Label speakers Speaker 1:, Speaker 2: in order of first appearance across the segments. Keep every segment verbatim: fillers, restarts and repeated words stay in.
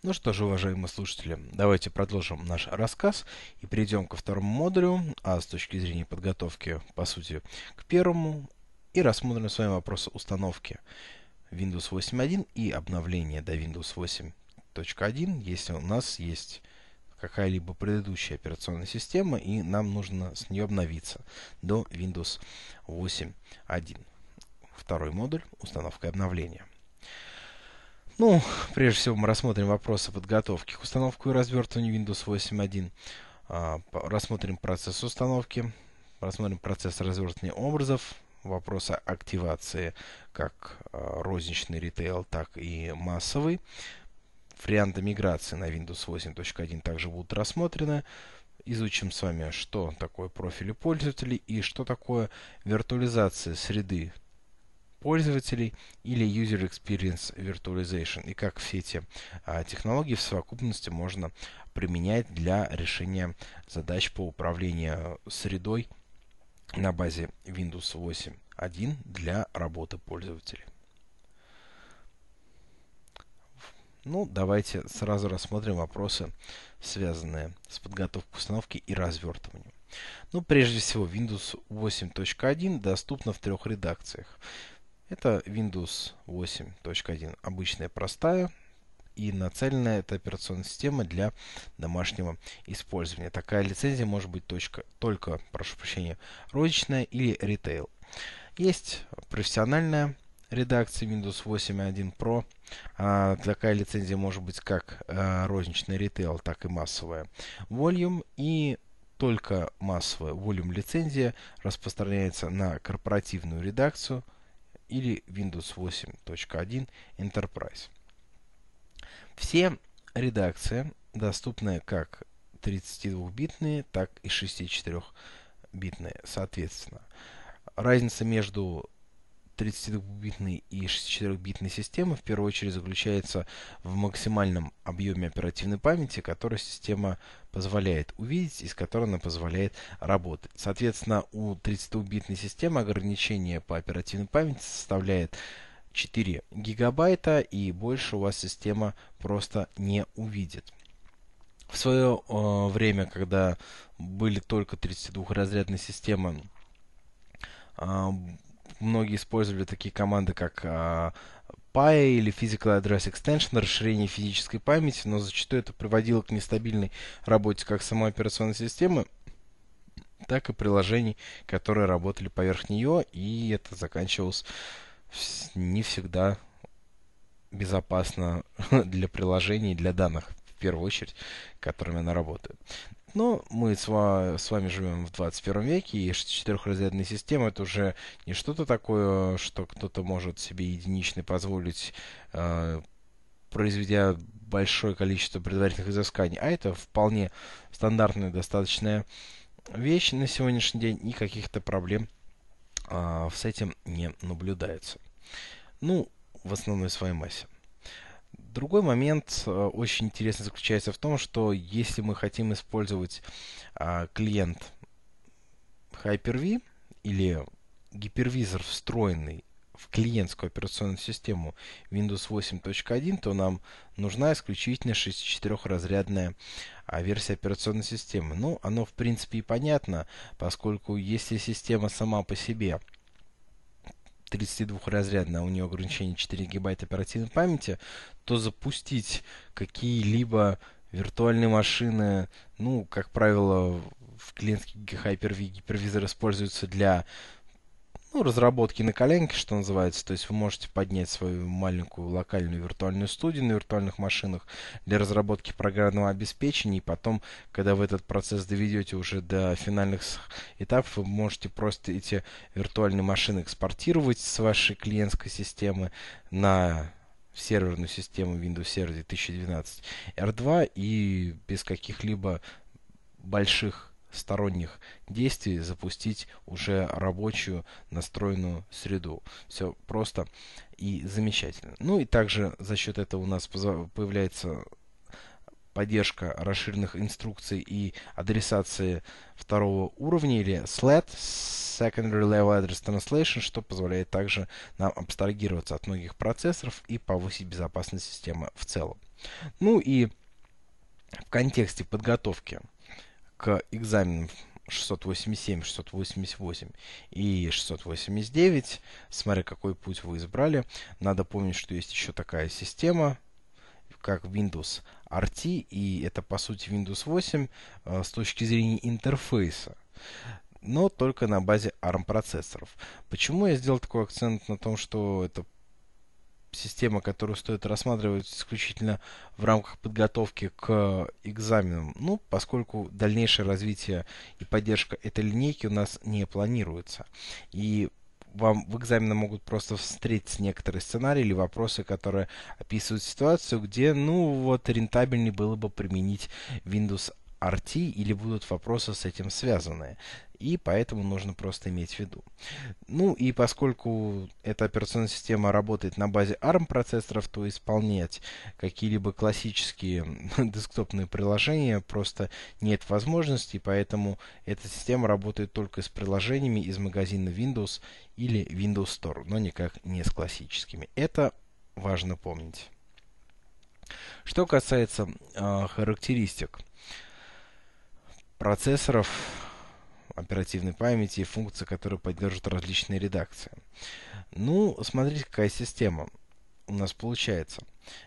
Speaker 1: Ну что же, уважаемые слушатели, давайте продолжим наш рассказ и перейдем ко второму модулю, а с точки зрения подготовки, по сути, к первому, и рассмотрим с вами вопросы установки Windows восемь точка один и обновления до Windows восемь точка один, если у нас есть какая-либо предыдущая операционная система и нам нужно с нее обновиться до Windows восемь точка один. Второй модуль — установка и обновления. Ну, прежде всего мы рассмотрим вопросы подготовки к установке и развертыванию Windows восемь точка один. А, рассмотрим процесс установки, рассмотрим процесс развертывания образов, вопросы активации как а, розничный ритейл, так и массовый. Варианты миграции на Windows восемь точка один также будут рассмотрены. Изучим с вами, что такое профили пользователей и что такое виртуализация среды пользователей или User Experience Virtualization, и как все эти а, технологии в совокупности можно применять для решения задач по управлению средой на базе Windows восемь точка один для работы пользователей. Ну, давайте сразу рассмотрим вопросы, связанные с подготовкой установки и развертыванием. Ну, прежде всего, Windows восемь точка один доступна в трех редакциях. Это Windows восемь точка один обычная, простая, и нацеленная эта операционная система для домашнего использования. Такая лицензия может быть точка, только, прошу прощения, розничная или ритейл. Есть профессиональная редакция Windows восемь точка один Pro. А, такая лицензия может быть как а, розничный ритейл, так и массовая Volume. И только массовая Volume лицензия распространяется на корпоративную редакцию или Windows восемь точка один Enterprise. Все редакции доступны как тридцатидвухбитные, так и шестидесятичетырёхбитные, соответственно. Разница между тридцатидвухбитной и шестидесятичетырёхбитной системой в первую очередь заключается в максимальном объеме оперативной памяти, который система позволяет увидеть и с которой она позволяет работать. Соответственно, у тридцатидвухбитной системы ограничение по оперативной памяти составляет четыре гигабайта, и больше у вас система просто не увидит. В свое э, время, когда были только тридцатидвухразрядные системы, э, многие использовали такие команды, как uh, пай или Physical Address Extension, расширение физической памяти, но зачастую это приводило к нестабильной работе как самой операционной системы, так и приложений, которые работали поверх нее, и это заканчивалось не всегда безопасно для приложений и для данных, в первую очередь, которыми она работает. Но мы с вами, с вами живем в двадцать первом веке, и четырехразрядная система — это уже не что-то такое, что кто-то может себе единично позволить, э, произведя большое количество предварительных изысканий, а это вполне стандартная, достаточная вещь на сегодняшний день, и каких-то проблем э, с этим не наблюдается. Ну, в основной своей массе. Другой момент э, очень интересный заключается в том, что если мы хотим использовать э, клиент Hyper-V или гипервизор, встроенный в клиентскую операционную систему Windows восемь точка один, то нам нужна исключительно шестидесятичетырёхразрядная а, версия операционной системы. Ну, оно в принципе и понятно, поскольку если система сама по себе тридцатидвухразрядная, а у нее ограничение четыре гигабайта оперативной памяти, то запустить какие-либо виртуальные машины, ну, как правило, в клиентских Hyper-V гипервизор используется для ну, разработки на коленке, что называется. То есть вы можете поднять свою маленькую локальную виртуальную студию на виртуальных машинах для разработки программного обеспечения. И потом, когда вы этот процесс доведете уже до финальных этапов, вы можете просто эти виртуальные машины экспортировать с вашей клиентской системы на серверную систему Windows Server две тысячи двенадцать эр два и без каких-либо больших сторонних действий запустить уже рабочую настроенную среду. Все просто и замечательно. Ну и также за счет этого у нас появляется поддержка расширенных инструкций и адресации второго уровня или слэт, Secondary Level Address Translation, что позволяет также нам абстрагироваться от многих процессоров и повысить безопасность системы в целом. Ну и в контексте подготовки к экзаменам шестьсот восемьдесят семь, шестьсот восемьдесят восемь и шестьсот восемьдесят девять, смотря какой путь вы избрали, надо помнить, что есть еще такая система, как Windows ар ти, и это по сути Windows восемь э, с точки зрения интерфейса, но только на базе арм процессоров. Почему я сделал такой акцент на том, что это система, которую стоит рассматривать исключительно в рамках подготовки к экзаменам? Ну, поскольку дальнейшее развитие и поддержка этой линейки у нас не планируется. И вам в экзамене могут просто встретить некоторые сценарии или вопросы, которые описывают ситуацию, где, ну, вот, рентабельнее было бы применить Windows ар ти, или будут вопросы с этим связанные. И поэтому нужно просто иметь в виду. Ну и поскольку эта операционная система работает на базе арм процессоров, то исполнять какие-либо классические десктопные приложения просто нет возможности, поэтому эта система работает только с приложениями из магазина Windows или Windows Store, но никак не с классическими. Это важно помнить. Что касается э, характеристик процессоров, оперативной памяти и функций, которые поддерживают различные редакции. Ну, смотрите, какая система у нас получается.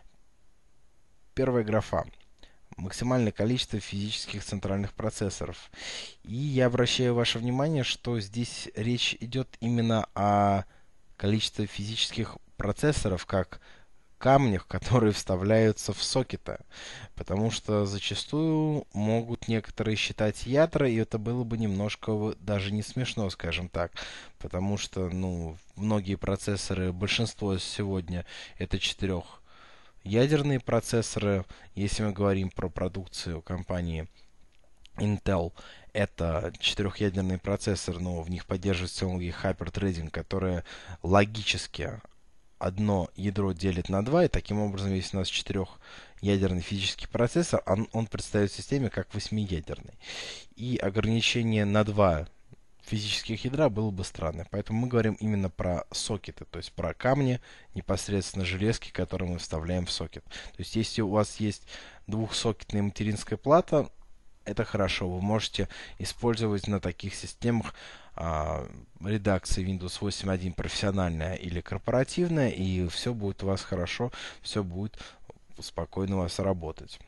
Speaker 1: Первая графа. Максимальное количество физических центральных процессоров. И я обращаю ваше внимание, что здесь речь идет именно о количестве физических процессоров, как камнях, которые вставляются в сокеты, потому что зачастую могут некоторые считать ядра, и это было бы немножко даже не смешно, скажем так, потому что, ну, многие процессоры, большинство сегодня это четырехъядерные процессоры. Если мы говорим про продукцию компании Intel, это четырехъядерный процессор, но в них поддерживается технология Hyper-Threading, которая логически одно ядро делит на два, и таким образом, если у нас четырехъядерный физический процессор, он, он представит в системе как восьмиядерный. И ограничение на два физических ядра было бы странно. Поэтому мы говорим именно про сокеты, то есть про камни, непосредственно железки, которые мы вставляем в сокет. То есть если у вас есть двухсокетная материнская плата, это хорошо. Вы можете использовать на таких системах а, редакции Windows восемь точка один профессиональная или корпоративная, и все будет у вас хорошо, все будет спокойно у вас работать.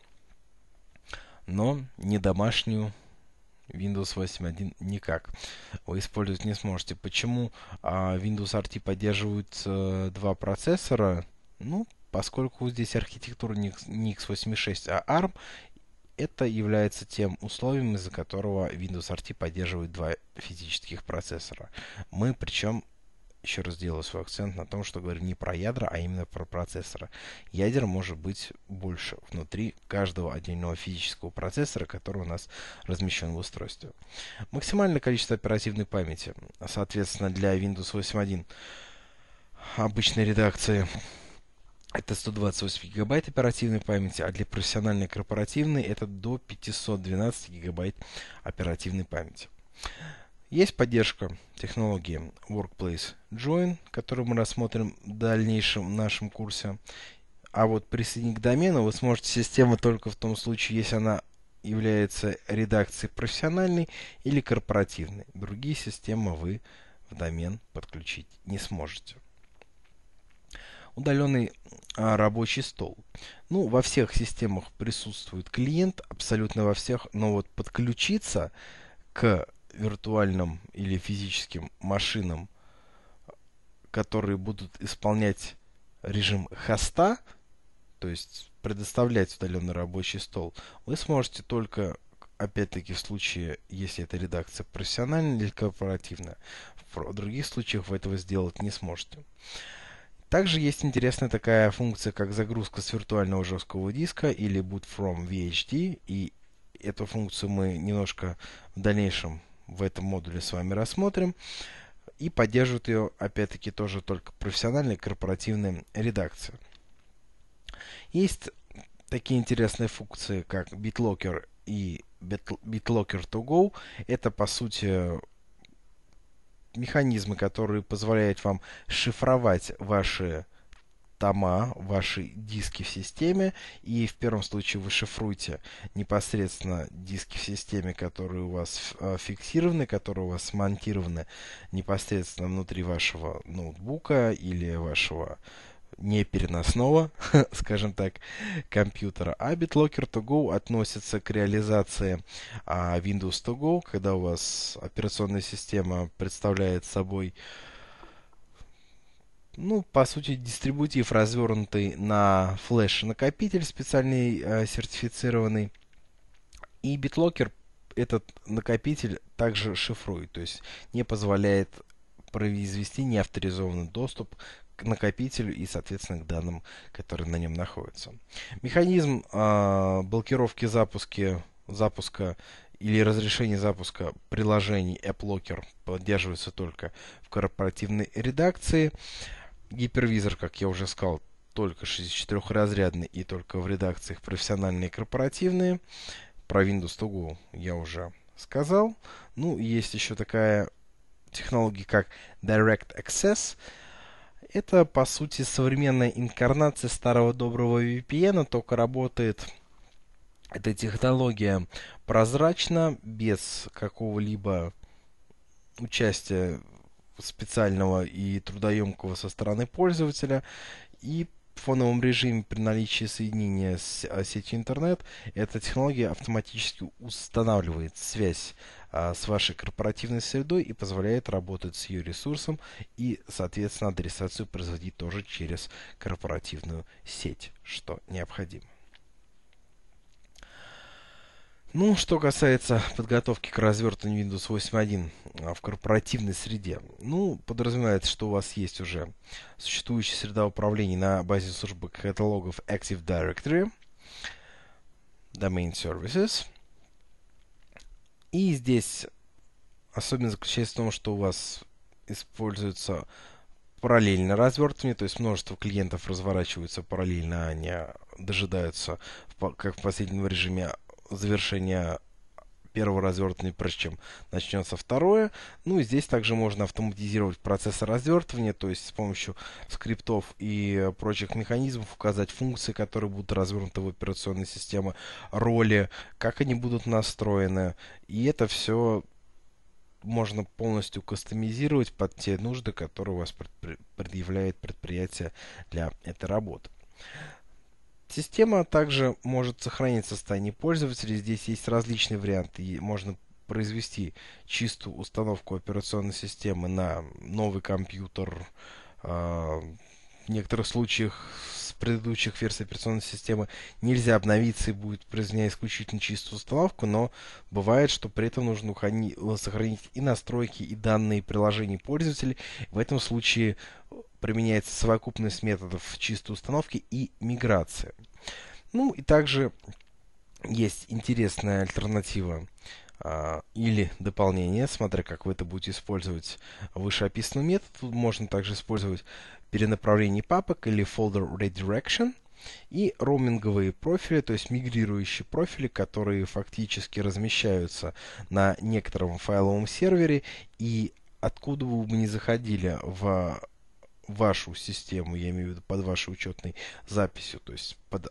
Speaker 1: Но не домашнюю Windows восемь точка один никак вы использовать не сможете. Почему а, Windows ар ти поддерживает а, два процессора? Ну, поскольку здесь архитектура не икс восемьдесят шесть, а арм, это является тем условием, из-за которого Windows ар ти поддерживает два физических процессора. Мы, причем, еще раз делаю свой акцент на том, что говорю не про ядра, а именно про процессора. Ядер может быть больше внутри каждого отдельного физического процессора, который у нас размещен в устройстве. Максимальное количество оперативной памяти, соответственно, для Windows восемь точка один обычной редакции, это сто двадцать восемь гигабайт оперативной памяти, а для профессиональной и корпоративной это до пятьсот двенадцать гигабайт оперативной памяти. Есть поддержка технологии Workplace Join, которую мы рассмотрим в дальнейшем нашем курсе. А вот присоединить к домену вы сможете систему только в том случае, если она является редакцией профессиональной или корпоративной. Другие системы вы в домен подключить не сможете. Удаленный а, рабочий стол. Ну, во всех системах присутствует клиент, абсолютно во всех, но вот подключиться к виртуальным или физическим машинам, которые будут исполнять режим хоста, то есть предоставлять удаленный рабочий стол, вы сможете только, опять-таки, в случае, если это редакция профессиональная или корпоративная. В других случаях вы этого сделать не сможете. Также есть интересная такая функция, как загрузка с виртуального жесткого диска или boot from ви эйч ди. И эту функцию мы немножко в дальнейшем в этом модуле с вами рассмотрим. И поддерживает ее, опять-таки, тоже только профессиональная и корпоративная редакция. Есть такие интересные функции, как BitLocker и BitLocker to Go. Это, по сути, механизмы, которые позволяют вам шифровать ваши тома, ваши диски в системе, и в первом случае вы шифруете непосредственно диски в системе, которые у вас фиксированы, которые у вас смонтированы непосредственно внутри вашего ноутбука или вашего непереносного, скажем так, компьютера. А BitLocker to Go относится к реализации а, Windows to Go, когда у вас операционная система представляет собой, ну, по сути, дистрибутив, развернутый на флеш-накопитель специальный э, сертифицированный. И BitLocker этот накопитель также шифрует, то есть не позволяет произвести неавторизованный доступ к накопителю и, соответственно, к данным, которые на нем находятся. Механизм э, блокировки запуски, запуска или разрешения запуска приложений AppLocker поддерживается только в корпоративной редакции. Гипервизор, как я уже сказал, только шестидесятичетырёхразрядный и только в редакциях профессиональные и корпоративные. Про Windows to Go я уже сказал. Ну, есть еще такая технология, как Direct Access. Это, по сути, современная инкарнация старого доброго ви пи эн, только работает эта технология прозрачно, без какого-либо участия специального и трудоемкого со стороны пользователя, и в фоновом режиме при наличии соединения с сетью интернет эта технология автоматически устанавливает связь а, с вашей корпоративной средой и позволяет работать с ее ресурсом и, соответственно, адресацию производить тоже через корпоративную сеть, что необходимо. Ну, что касается подготовки к развертыванию Windows восемь точка один в корпоративной среде, ну, подразумевается, что у вас есть уже существующая среда управления на базе службы каталогов Active Directory, Domain Services. И здесь особенность заключается в том, что у вас используется параллельно развертывание, то есть множество клиентов разворачиваются параллельно, а не дожидаются, как в последнем режиме, завершения первого развертывания, прежде чем начнется второе. Ну и здесь также можно автоматизировать процесс развертывания, то есть с помощью скриптов и прочих механизмов указать функции, которые будут развернуты в операционной системе, роли, как они будут настроены. И это все можно полностью кастомизировать под те нужды, которые у вас предъявляет предприятие для этой работы. Система также может сохранить состояние пользователя. Здесь есть различные варианты. И можно произвести чистую установку операционной системы на новый компьютер. В некоторых случаях с предыдущих версий операционной системы нельзя обновиться и будет произведена исключительно чистую установку, но бывает, что при этом нужно сохранить и настройки, и данные приложений пользователей. В этом случае применяется совокупность методов чистой установки и миграции. Ну и также есть интересная альтернатива а, или дополнение, смотря как вы это будете использовать вышеописанный метод. Тут можно также использовать перенаправление папок или folder redirection и роуминговые профили, то есть мигрирующие профили, которые фактически размещаются на некотором файловом сервере, и откуда бы вы ни заходили в вашу систему, я имею в виду под вашей учетной записью, то есть под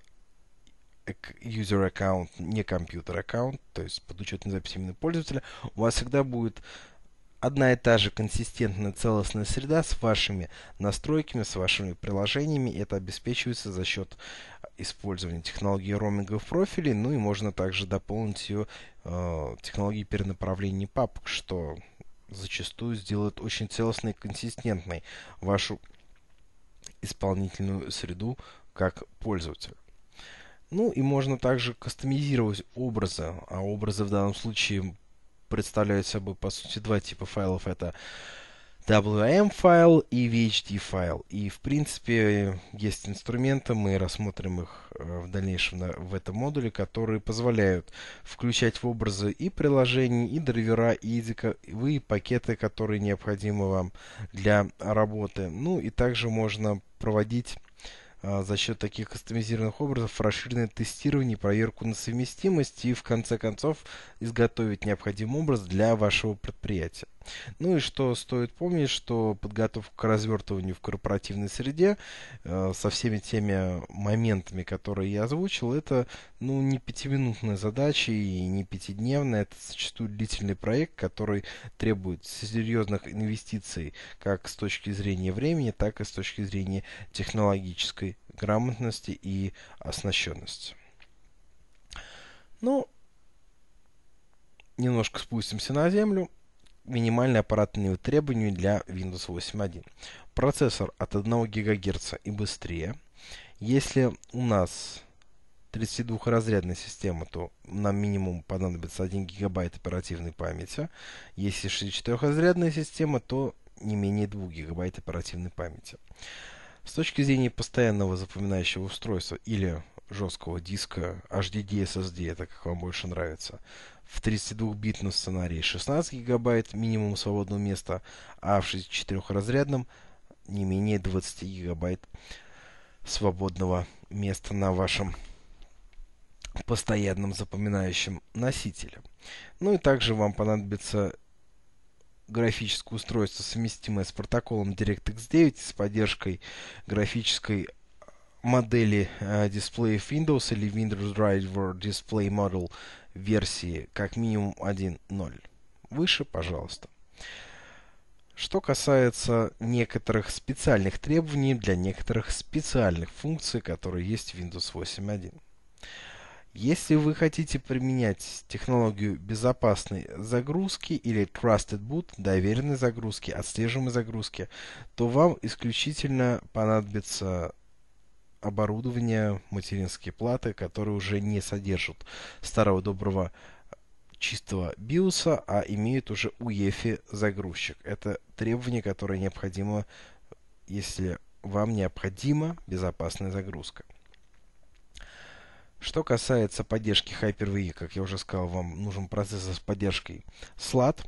Speaker 1: user аккаунт, не компьютер аккаунт, то есть под учетной записью именно пользователя, у вас всегда будет одна и та же консистентная целостная среда с вашими настройками, с вашими приложениями. Это обеспечивается за счет использования технологии роуминговых профилей, ну и можно также дополнить ее э, технологией перенаправления папок, что зачастую сделает очень целостной и консистентной вашу исполнительную среду как пользователя. Ну и можно также кастомизировать образы, а образы в данном случае представляют собой по сути два типа файлов. Это дабл ю эм файл и ви эйч ди файл. И в принципе есть инструменты, мы рассмотрим их в дальнейшем в этом модуле, которые позволяют включать в образы и приложения, и драйвера, и языковые пакеты, которые необходимы вам для работы. Ну и также можно проводить а, за счет таких кастомизированных образов расширенное тестирование, проверку на совместимость и в конце концов изготовить необходимый образ для вашего предприятия. Ну и что стоит помнить, что подготовка к развертыванию в корпоративной среде э, со всеми теми моментами, которые я озвучил, это ну, не пятиминутная задача и не пятидневная, это зачастую длительный проект, который требует серьезных инвестиций как с точки зрения времени, так и с точки зрения технологической грамотности и оснащенности. Ну, немножко спустимся на землю. Минимальные аппаратные требования для Windows восемь точка один. Процессор от одного гигагерца и быстрее. Если у нас тридцатидвухразрядная система, то нам минимум понадобится один гигабайт оперативной памяти. Если шестидесятичетырёхразрядная система, то не менее двух гигабайт оперативной памяти. С точки зрения постоянного запоминающего устройства или жесткого диска эйч ди ди эс эс ди, это как вам больше нравится, в тридцатидвухбитном сценарии шестнадцать гигабайт минимум свободного места, а в шестидесятичетырёхразрядном не менее двадцать гигабайт свободного места на вашем постоянном запоминающем носителе. Ну и также вам понадобится графическое устройство, совместимое с протоколом DirectX девять с поддержкой графической модели э, дисплеев Windows или Windows Driver Display Model версии как минимум один точка ноль. Выше, пожалуйста. Что касается некоторых специальных требований для некоторых специальных функций, которые есть в Windows восемь точка один. Если вы хотите применять технологию безопасной загрузки или Trusted Boot, доверенной загрузки, отслеживаемой загрузки, то вам исключительно понадобится оборудование, материнские платы, которые уже не содержат старого доброго чистого биоса, а имеют уже ю и эф ай загрузчик. Это требование, которое необходимо, если вам необходима безопасная загрузка. Что касается поддержки Hyper-V, как я уже сказал, вам нужен процессор с поддержкой слот.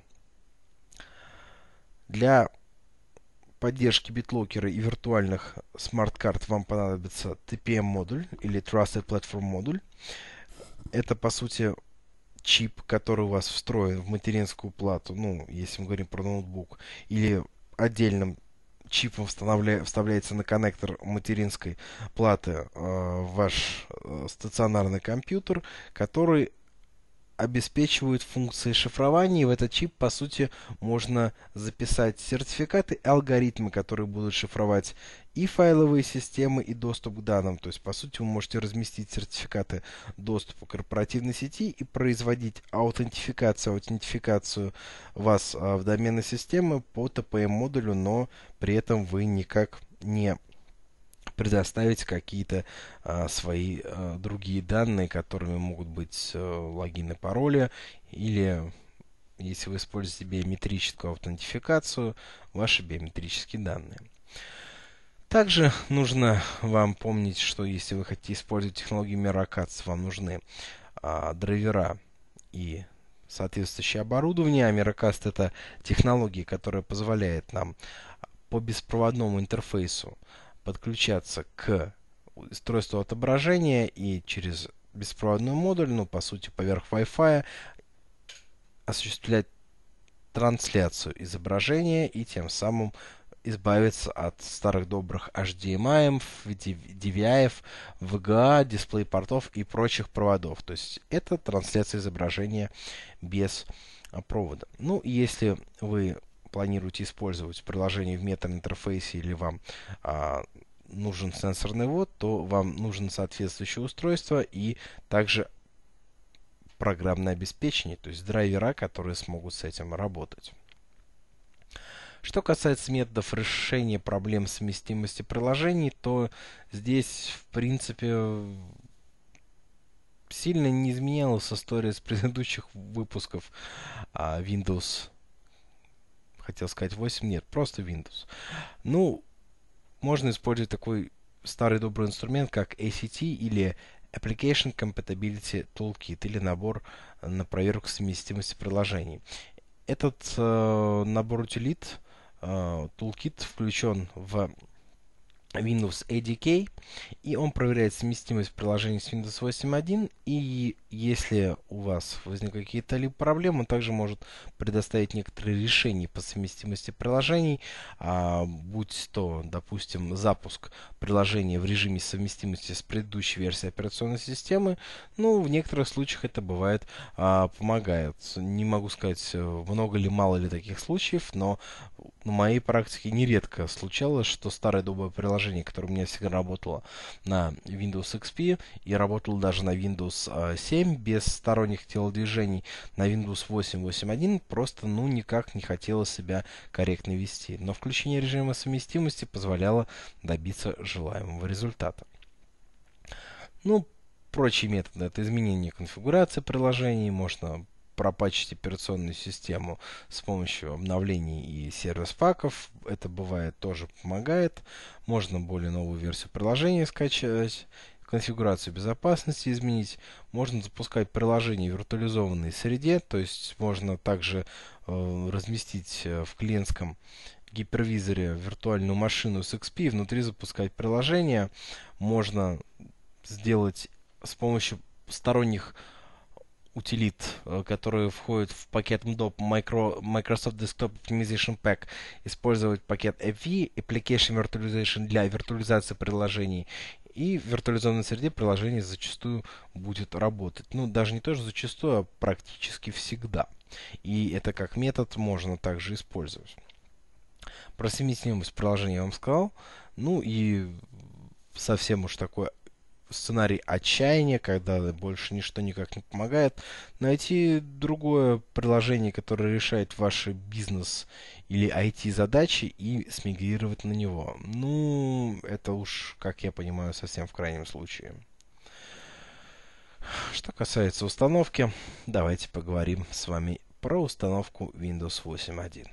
Speaker 1: Для поддержки битлокера и виртуальных смарт-карт вам понадобится ти пи эм-модуль или Trusted Platform модуль. Это, по сути, чип, который у вас встроен в материнскую плату, ну, если мы говорим про ноутбук, или отдельным чипом вставля... вставляется на коннектор материнской платы э, в ваш э, стационарный компьютер, который обеспечивает функции шифрования. И в этот чип, по сути, можно записать сертификаты и алгоритмы, которые будут шифровать и файловые системы, и доступ к данным. То есть, по сути, вы можете разместить сертификаты доступа к корпоративной сети и производить аутентификацию, аутентификацию вас а, в доменной системы по ти пи эм-модулю, но при этом вы никак не предоставить какие-то а, свои а, другие данные, которыми могут быть а, логины, пароли, или, если вы используете биометрическую аутентификацию, ваши биометрические данные. Также нужно вам помнить, что если вы хотите использовать технологию Miracast, вам нужны а, драйвера и соответствующее оборудование. А Miracast — это технология, которая позволяет нам по беспроводному интерфейсу подключаться к устройству отображения и через беспроводной модуль, ну, по сути, поверх Wi-Fi, осуществлять трансляцию изображения и тем самым избавиться от старых добрых эйч ди эм ай, ди ви ай, ви джи а, дисплей-портов и прочих проводов. То есть это трансляция изображения без провода. Ну, если вы планируете использовать приложение в метаинтерфейсе или вам а, нужен сенсорный ввод, то вам нужно соответствующее устройство и также программное обеспечение, то есть драйвера, которые смогут с этим работать. Что касается методов решения проблем совместимости приложений, то здесь, в принципе, сильно не изменялась история с предыдущих выпусков а, Windows. Хотел сказать восемь, нет, просто Windows. Ну, можно использовать такой старый добрый инструмент, как эй си ти или Application Compatibility Toolkit, или набор на проверку совместимости приложений. Этот э, набор утилит, э, Toolkit, включен в Windows эй ди кей, и он проверяет совместимость приложений с Windows восемь точка один и если у вас возникли какие-то либо проблемы, он также может предоставить некоторые решения по совместимости приложений, а, будь то, допустим, запуск приложения в режиме совместимости с предыдущей версией операционной системы. Ну, в некоторых случаях это бывает, а, помогает. Не могу сказать, много ли, мало ли таких случаев, но на моей практике нередко случалось, что старое доброе приложение, которое у меня всегда работало на Windows икс пи и работало даже на Windows семь без сторонних телодвижений, на Windows восемь точка восемь точка один просто ну никак не хотело себя корректно вести. Но включение режима совместимости позволяло добиться желаемого результата. Ну, прочие методы — это изменение конфигурации приложений, можно пропатчить операционную систему с помощью обновлений и сервис-паков. Это бывает тоже помогает. Можно более новую версию приложения скачать, конфигурацию безопасности изменить. Можно запускать приложение в виртуализованной среде, то есть можно также э, разместить в клиентском гипервизоре виртуальную машину с икс пи и внутри запускать приложение. Можно сделать с помощью сторонних утилит, которые входят в пакет эм доп Micro, Microsoft Desktop Optimization Pack, использовать пакет эф ви, Application Virtualization, для виртуализации приложений. И в виртуализованной среде приложение зачастую будет работать. Ну, даже не тоже зачастую, а практически всегда. И это как метод можно также использовать. Про совместимость приложения я вам сказал. Ну и совсем уж такой сценарий отчаяния, когда больше ничто никак не помогает, найти другое приложение, которое решает ваши бизнес или ай ти-задачи, и смигрировать на него. Ну, это уж, как я понимаю, совсем в крайнем случае. Что касается установки, давайте поговорим с вами про установку Windows восемь точка один.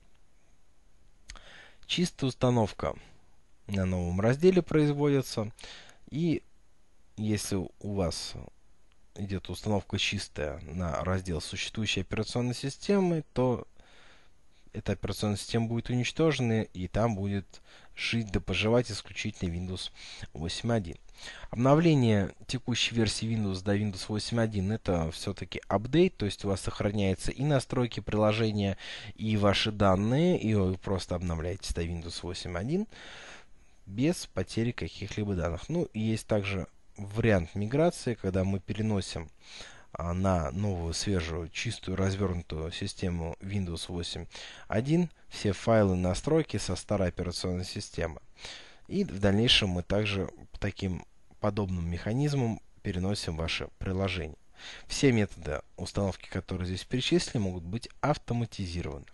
Speaker 1: Чистая установка на новом разделе производится, и если у вас идет установка чистая на раздел существующей операционной системы, то эта операционная система будет уничтожена, и там будет жить да поживать исключительно Windows восемь точка один. Обновление текущей версии Windows до Windows восемь точка один это все-таки апдейт, то есть у вас сохраняются и настройки приложения, и ваши данные, и вы просто обновляете до Windows восемь точка один без потери каких-либо данных. Ну, и есть также вариант миграции, когда мы переносим а, на новую, свежую, чистую, развернутую систему Windows восемь точка один все файлы настройки со старой операционной системы. И в дальнейшем мы также таким подобным механизмом переносим ваше приложение. Все методы установки, которые здесь перечислены, могут быть автоматизированы.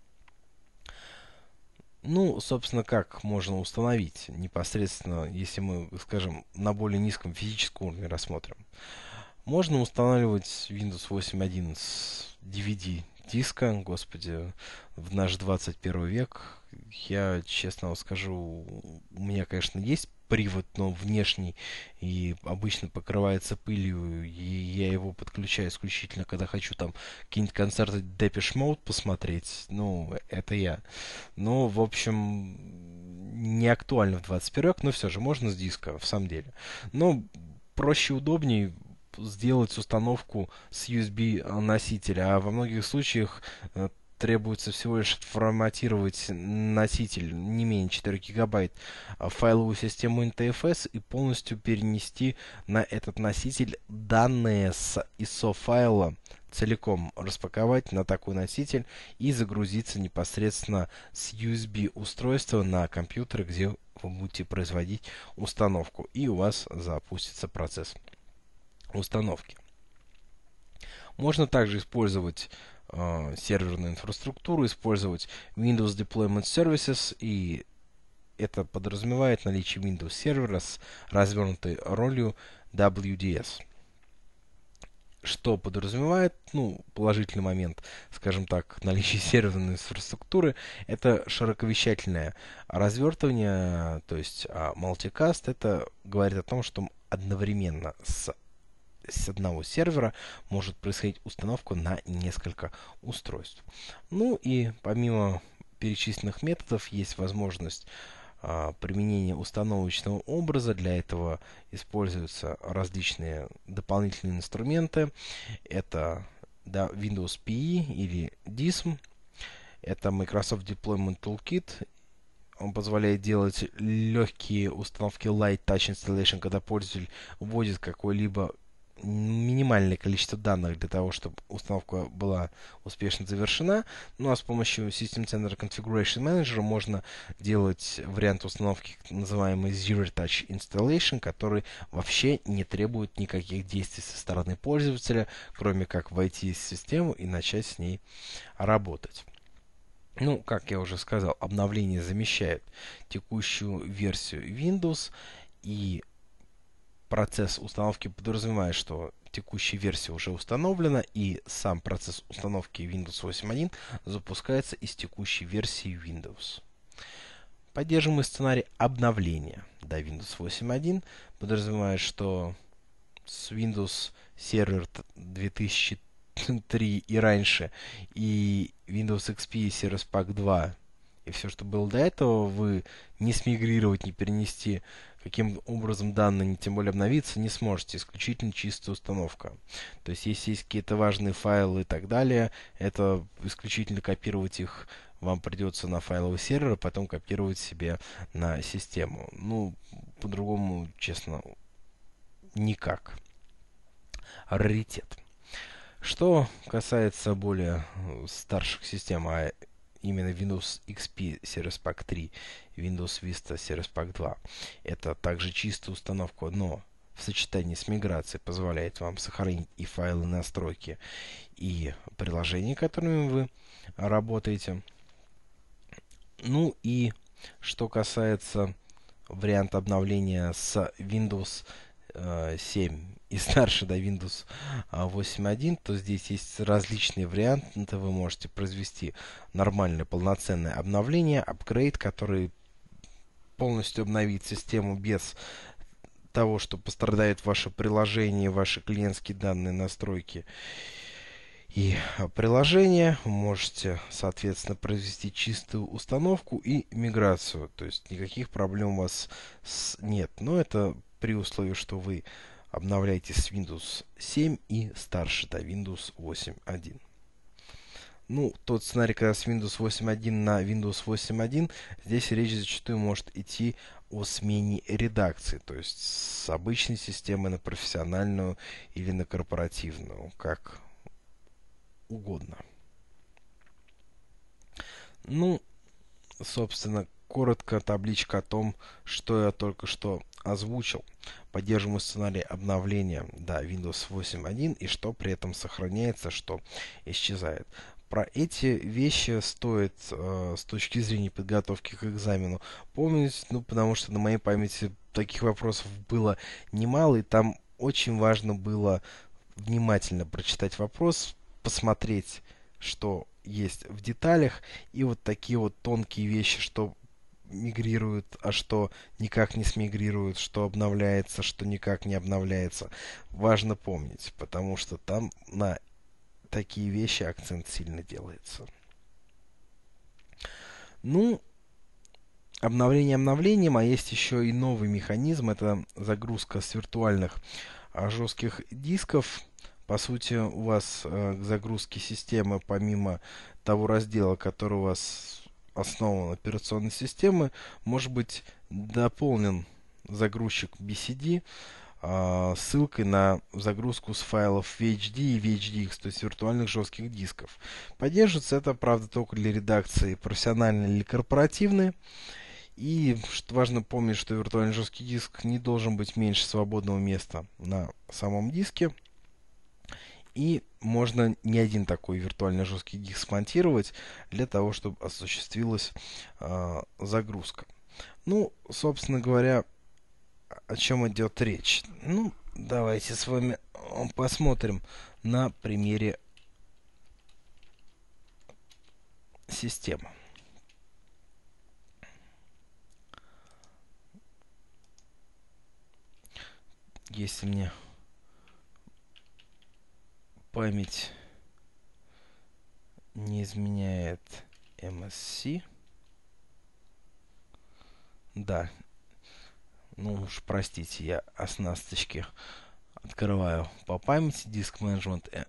Speaker 1: Ну, собственно, как можно установить непосредственно, если мы, скажем, на более низком физическом уровне рассмотрим. Можно устанавливать Windows восемь точка один с ди ви ди диска, господи, в наш двадцать первый век. Я, честно вам скажу, у меня, конечно, есть привод, но внешний, и обычно покрывается пылью, и я его подключаю исключительно, когда хочу там какие-нибудь концерты Depeche Mode посмотреть. Ну, это я. Ну, в общем, не актуально в двадцать первый век, но все же можно с диска, в самом деле. Но проще, удобнее сделать установку с ю эс би-носителя, а во многих случаях э, требуется всего лишь отформатировать носитель не менее четыре гигабайт файловую систему эн ти эф эс и полностью перенести на этот носитель данные с ай эс о файла, целиком распаковать на такой носитель и загрузиться непосредственно с ю эс би устройства на компьютер, где вы будете производить установку, и у вас запустится процесс установки. Можно также использовать э, серверную инфраструктуру, использовать Windows Deployment Services, и это подразумевает наличие Windows сервера с развернутой ролью дабл ю ди эс. Что подразумевает, ну, положительный момент, скажем так, наличие серверной инфраструктуры, это широковещательное развертывание, то есть multicast. Это говорит о том, что одновременно с с одного сервера может происходить установка на несколько устройств. Ну и помимо перечисленных методов есть возможность а, применение установочного образа. Для этого используются различные дополнительные инструменты. Это да, Windows пи и или ди эс эм. Это Microsoft Deployment Toolkit. Он позволяет делать легкие установки Light Touch Installation, когда пользователь вводит какое-либо минимальное количество данных для того, чтобы установка была успешно завершена. Ну а с помощью System Center Configuration Manager можно делать вариант установки, называемый Zero Touch Installation, который вообще не требует никаких действий со стороны пользователя, кроме как войти в систему и начать с ней работать. Ну, как я уже сказал, обновление замещает текущую версию Windows, и процесс установки подразумевает, что текущая версия уже установлена, и сам процесс установки Windows восемь точка один запускается из текущей версии Windows. Поддерживаемый сценарий обновления до Windows восемь точка один подразумевает, что с Windows Server две тысячи три и раньше, и Windows икс пи, Service Pack два, и все, что было до этого, вы не смигрировать, не перенести каким образом данные, тем более обновиться, не сможете. Исключительно чистая установка. То есть, если есть какие-то важные файлы и так далее, это исключительно копировать их вам придется на файловый сервер, а потом копировать себе на систему. Ну, по-другому, честно, никак. Раритет. Что касается более старших систем, а именно Windows икс пи Service Pack три, Windows Vista Service Pack два, это также чистая установка, но в сочетании с миграцией позволяет вам сохранить и файлы настройки, и приложения, которыми вы работаете. Ну и что касается варианта обновления с Windows семь и старше до Windows восемь точка один, то здесь есть различные варианты. Вы можете произвести нормальное полноценное обновление, апгрейд, который полностью обновит систему без того, что пострадают ваши приложения, ваши клиентские данные, настройки и приложения. Вы можете, соответственно, произвести чистую установку и миграцию. То есть никаких проблем у вас нет. Но это при условии, что вы обновляете с Windows семь и старше до Windows восемь точка один. Ну, тот сценарий, когда с Windows восемь точка один на Windows восемь точка один, здесь речь зачастую может идти о смене редакции, то есть с обычной системы на профессиональную или на корпоративную, как угодно. Ну, собственно, коротко табличка о том, что я только что озвучил. Поддерживаемый сценарий обновления до Windows восемь точка один и что при этом сохраняется, что исчезает. Про эти вещи стоит э, с точки зрения подготовки к экзамену помнить, ну, потому что на моей памяти таких вопросов было немало, и там очень важно было внимательно прочитать вопрос, посмотреть, что есть в деталях, и вот такие вот тонкие вещи, что мигрируют, а что никак не смигрируют, что обновляется, что никак не обновляется. Важно помнить, потому что там на такие вещи акцент сильно делается. Ну, обновление обновлением, а есть еще и новый механизм, это загрузка с виртуальных а, жестких дисков. По сути, у вас э, к загрузке системы, помимо того раздела, который у вас основан на операционной системы, может быть дополнен загрузчик би си ди э, ссылкой на загрузку с файлов ви эйч ди и ви эйч ди экс, то есть виртуальных жестких дисков. Поддерживается это, правда, только для редакции профессиональной или корпоративной. И что важно помнить, что виртуальный жесткий диск не должен быть меньше свободного места на самом диске. И можно не один такой виртуальный жесткий диск смонтировать для того, чтобы осуществилась э, загрузка. Ну, собственно говоря, о чем идет речь? Ну, давайте с вами посмотрим на примере системы. Если мне память не изменяет эм эс си, Да, ну уж простите, я оснасточки открываю по памяти. Disk Management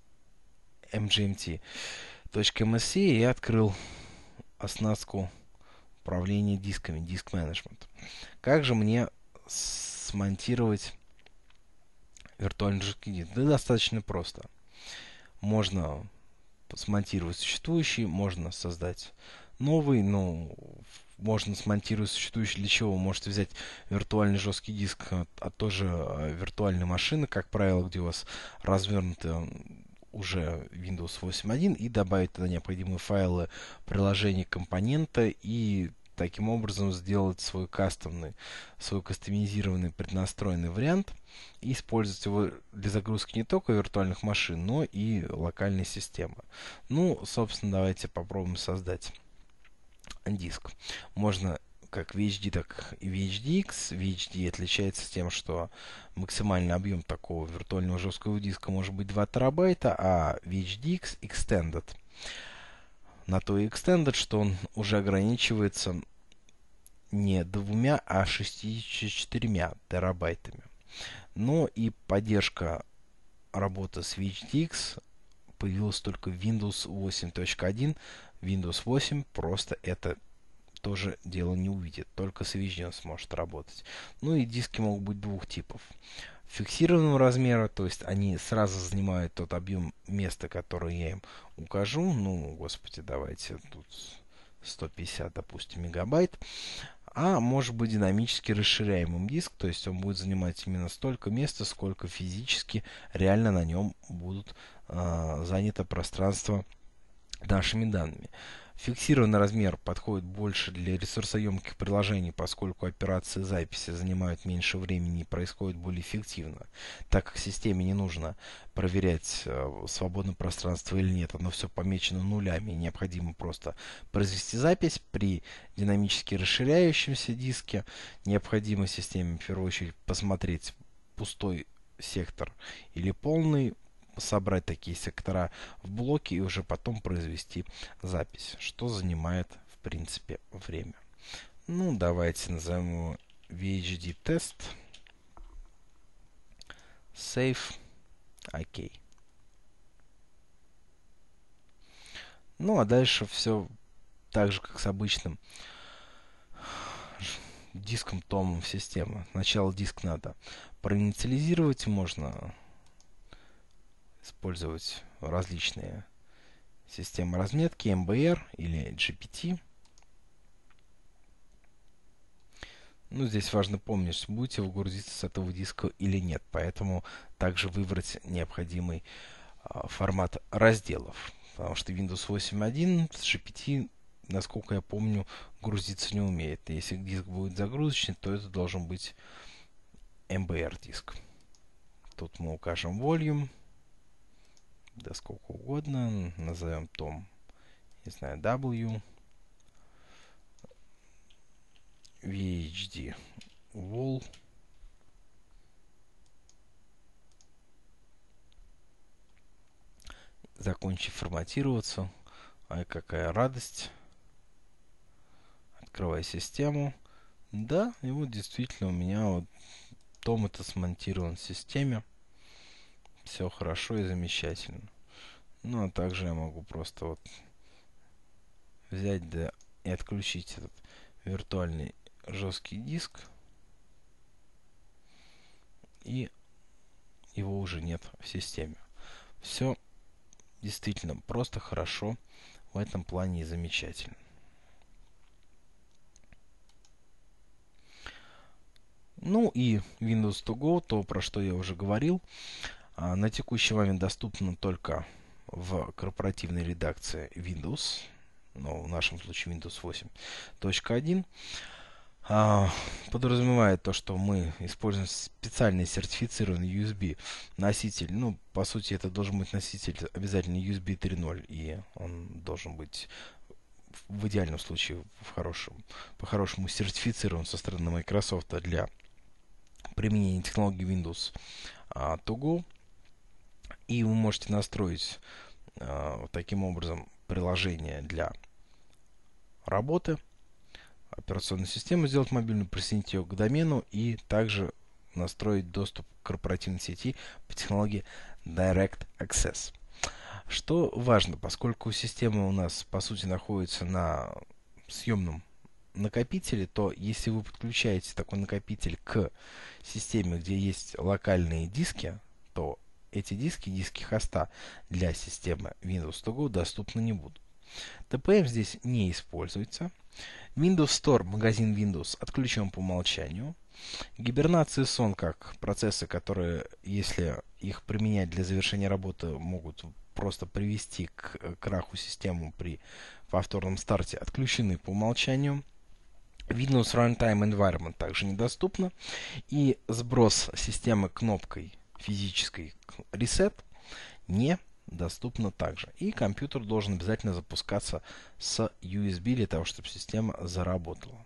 Speaker 1: mgmt.msc, и я открыл оснастку управления дисками, Disk Management. Как же мне смонтировать виртуальный жесткий диск? Да достаточно просто. Можно смонтировать существующий, можно создать новый, ну, можно смонтировать существующий, для чего вы можете взять виртуальный жесткий диск от, от тоже виртуальной машины, как правило, где у вас развернуты уже Windows восемь точка один, и добавить туда необходимые файлы, приложения, компонента, и таким образом сделать свой кастомный, свой кастомизированный преднастроенный вариант и использовать его для загрузки не только виртуальных машин, но и локальной системы. Ну, собственно, давайте попробуем создать диск. Можно как ви эйч ди, так и ви эйч ди экс. ви эйч ди отличается тем, что максимальный объем такого виртуального жесткого диска может быть два терабайта, а ви эйч ди экс Extended на то и Extended, что он уже ограничивается не двумя, а шестьюдесятью четырьмя терабайтами. Но и поддержка работы с ви эйч ди экс появилась только в Windows восемь точка один. Windows восемь просто это тоже дело не увидит. Только с ви эйч ди он сможет работать. Ну и диски могут быть двух типов. Фиксированного размера, то есть они сразу занимают тот объем места, который я им укажу. Ну, господи, давайте тут сто пятьдесят, допустим, мегабайт. А может быть динамически расширяемым диск, то есть он будет занимать именно столько места, сколько физически реально на нем будут э, занято пространство нашими данными. Фиксированный размер подходит больше для ресурсоемких приложений, поскольку операции записи занимают меньше времени и происходят более эффективно, так как системе не нужно проверять, э, свободное пространство или нет, оно все помечено нулями, и необходимо просто произвести запись. При динамически расширяющемся диске необходимо системе в первую очередь посмотреть пустой сектор или полный, собрать такие сектора в блоки и уже потом произвести запись, что занимает в принципе время. Ну, давайте назовем его ви эйч ди тест. Save. Окей. Ну, а дальше все так же, как с обычным диском томом системы. Сначала диск надо проинициализировать, можно использовать различные системы разметки, эм бэ эр или джи пи ти. Ну, здесь важно помнить, будете вы грузиться с этого диска или нет. Поэтому также выбрать необходимый а, формат разделов. Потому что Windows восемь точка один с джи пи ти, насколько я помню, грузиться не умеет. Если диск будет загрузочный, то это должен быть эм бэ эр диск. Тут мы укажем volume. Да сколько угодно. Назовем том, не знаю, W. ви эйч ди Wall. Закончив форматироваться. Ай, какая радость. Открывай систему. Да, и вот действительно у меня вот том это смонтирован в системе. Все хорошо и замечательно. Ну, а также я могу просто вот взять да и отключить этот виртуальный жесткий диск. И его уже нет в системе. Все действительно просто хорошо в этом плане и замечательно. Ну и Windows ту го, то, про что я уже говорил, на текущий момент доступно только в корпоративной редакции Windows, но в нашем случае Windows восемь точка один. Подразумевает то, что мы используем специальный сертифицированный ю эс би носитель. Ну, по сути, это должен быть носитель обязательно ю эс би три ноль, и он должен быть в идеальном случае в хорошем, по-хорошему сертифицирован со стороны Microsoft для применения технологии Windows ту го. И вы можете настроить а, таким образом приложение для работы, операционную систему сделать мобильную, присоединить ее к домену и также настроить доступ к корпоративной сети по технологии Direct Access. Что важно, поскольку система у нас по сути находится на съемном накопителе, то если вы подключаете такой накопитель к системе, где есть локальные диски, то эти диски, диски хоста для системы Windows To Go доступны не будут. ти пи эм здесь не используется. Windows Store, магазин Windows, отключен по умолчанию. Гибернация и сон как процессы, которые, если их применять для завершения работы, могут просто привести к краху системы при повторном старте, отключены по умолчанию. Windows Runtime Environment также недоступно. И сброс системы кнопкой физической Reset не доступно также. И компьютер должен обязательно запускаться с ю эс би для того, чтобы система заработала.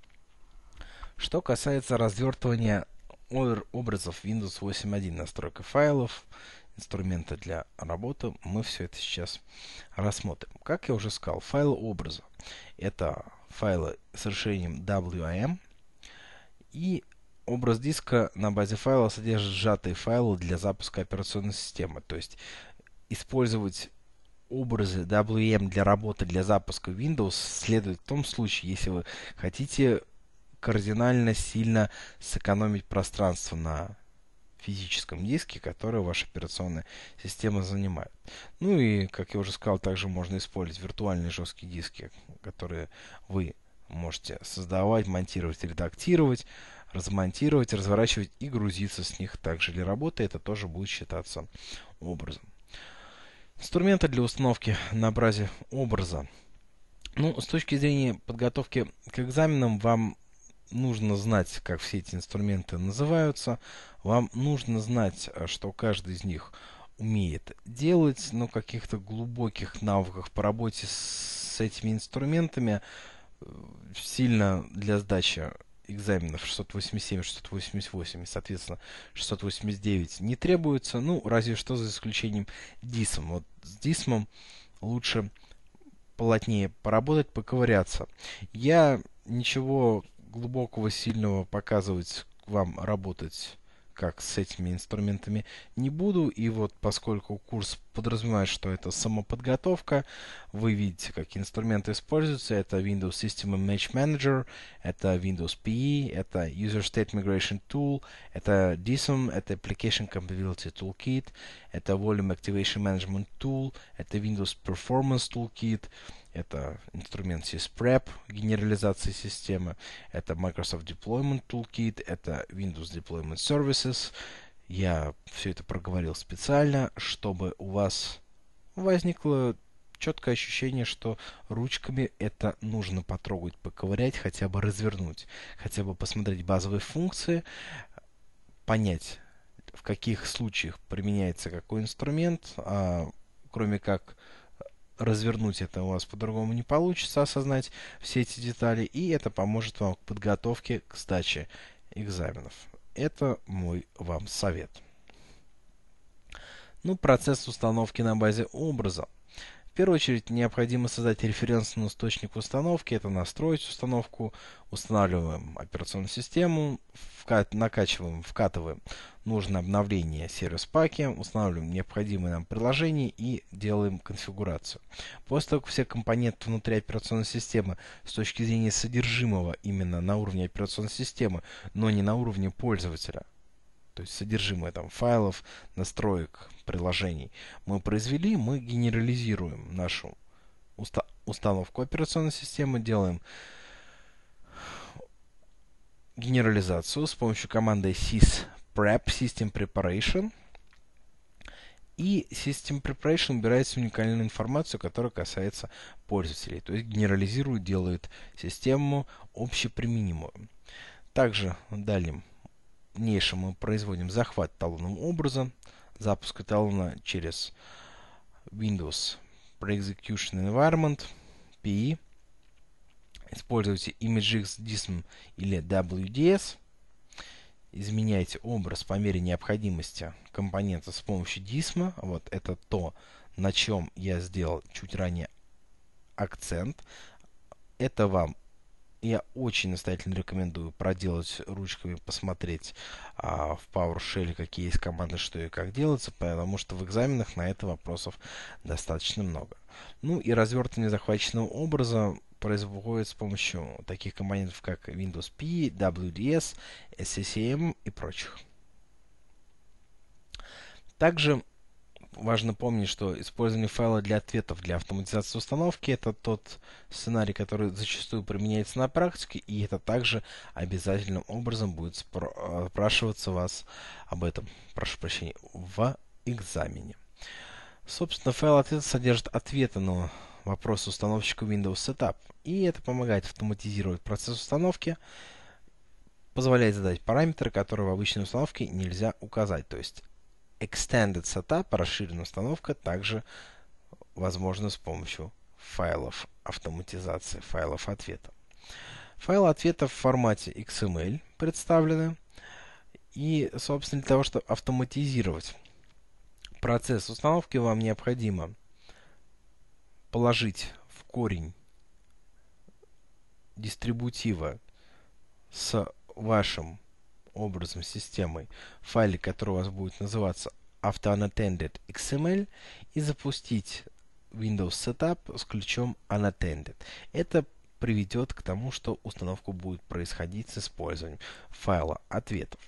Speaker 1: Что касается развертывания образов Windows восемь точка один, настройка файлов, инструмента для работы, мы все это сейчас рассмотрим. Как я уже сказал, файлы образа — это файлы с расширением дабл ю эй эм, и образ диска на базе файла содержит сжатые файлы для запуска операционной системы. То есть использовать образы дабл ю эй эм для работы, для запуска Windows следует в том случае, если вы хотите кардинально сильно сэкономить пространство на физическом диске, которое ваша операционная система занимает. Ну и, как я уже сказал, также можно использовать виртуальные жесткие диски, которые вы можете создавать, монтировать, редактировать, размонтировать, разворачивать и грузиться с них также для работы. Это тоже будет считаться образом. Инструменты для установки на базе образа. Ну, с точки зрения подготовки к экзаменам, вам нужно знать, как все эти инструменты называются. Вам нужно знать, что каждый из них умеет делать, но каких-то глубоких навыков по работе с этими инструментами сильно для сдачи экзаменов шестьсот восемьдесят семь, шестьсот восемьдесят восемь и, соответственно, шестьсот восемьдесят девять не требуется. Ну, разве что за исключением дисм. Вот с дисмом лучше плотнее поработать, поковыряться. Я ничего глубокого, сильного показывать вам работать как с этими инструментами не буду. И вот поскольку курс подразумевает, что это самоподготовка, вы видите, какие инструменты используются. Это Windows System Image Manager, это Windows пи и, это User State Migration Tool, это дисм, это Application Compatibility Toolkit, это Volume Activation Management Tool, это Windows Performance Toolkit, это инструмент syspRep, генерализации системы, это Microsoft Deployment Toolkit, это Windows Deployment Services. Я все это проговорил специально, чтобы у вас возникло четкое ощущение, что ручками это нужно потрогать, поковырять, хотя бы развернуть, хотя бы посмотреть базовые функции, понять, в каких случаях применяется какой инструмент, а, кроме как развернуть это у вас по-другому не получится, осознать все эти детали, и это поможет вам к подготовке к сдаче экзаменов. Это мой вам совет. Ну, процесс установки на базе образа. В первую очередь необходимо создать референсный источник установки, это настроить установку, устанавливаем операционную систему, вкат, накачиваем, вкатываем нужное обновление сервис-паки, устанавливаем необходимые нам приложения и делаем конфигурацию. После того, как все компоненты внутри операционной системы с точки зрения содержимого именно на уровне операционной системы, но не на уровне пользователя, то есть содержимое там файлов, настроек, приложений, мы произвели, мы генерализируем нашу уста установку операционной системы, делаем генерализацию с помощью команды syspRep, System Preparation. И System Preparation убирает уникальную информацию, которая касается пользователей, то есть генерализирует, делает систему общеприменимую. Также далее в дальнейшем мы производим захват эталонного образа, запуск эталона через Windows Pre-Execution Environment, пи и. Используйте ImageX, дисм или дабл ю ди эс. Изменяйте образ по мере необходимости компонента с помощью дисма. Вот это то, на чем я сделал чуть ранее акцент. Это вам я очень настоятельно рекомендую проделать ручками, посмотреть а, в PowerShell, какие есть команды, что и как делается, потому что в экзаменах на это вопросов достаточно много. Ну и развертывание захваченного образа производит с помощью таких компонентов, как Windows P, дабл ю ди эс, эс си си эм и прочих. Также важно помнить, что использование файла для ответов для автоматизации установки — это тот сценарий, который зачастую применяется на практике, и это также обязательным образом будет спрашиваться вас об этом, прошу прощения, в экзамене. Собственно, файл ответа содержит ответы на вопросы установщика Windows Setup, и это помогает автоматизировать процесс установки, позволяет задать параметры, которые в обычной установке нельзя указать, то есть Extended Setup, расширенная установка, также возможно с помощью файлов автоматизации, файлов ответа. Файлы ответа в формате икс эм эль представлены. И, собственно, для того, чтобы автоматизировать процесс установки, вам необходимо положить в корень дистрибутива с вашим образом системой файлик, который у вас будет называться AutoUnattended икс эм эль, и запустить Windows Setup с ключом unattended. Это приведет к тому, что установка будет происходить с использованием файла ответов.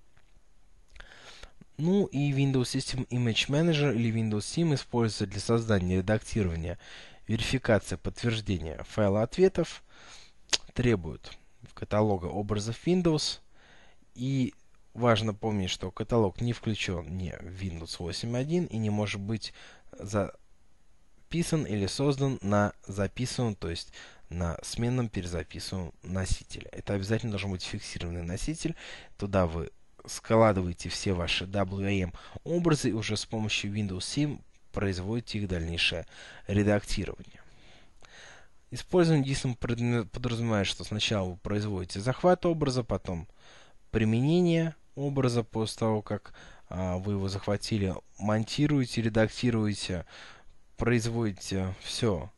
Speaker 1: Ну и Windows System Image Manager или Windows сим используется для создания, редактирования, верификации, подтверждения файла ответов, требует каталога образов Windows. И важно помнить, что каталог не включен ни в Windows восемь точка один и не может быть записан или создан на записанном, то есть на сменном перезаписанном носителе. Это обязательно должен быть фиксированный носитель. Туда вы складываете все ваши дабл ю эй эм образы и уже с помощью Windows сим производите их дальнейшее редактирование. Использование дисом подразумевает, что сначала вы производите захват образа, потом применение образа после того, как а, вы его захватили, монтируете, редактируете, производите все,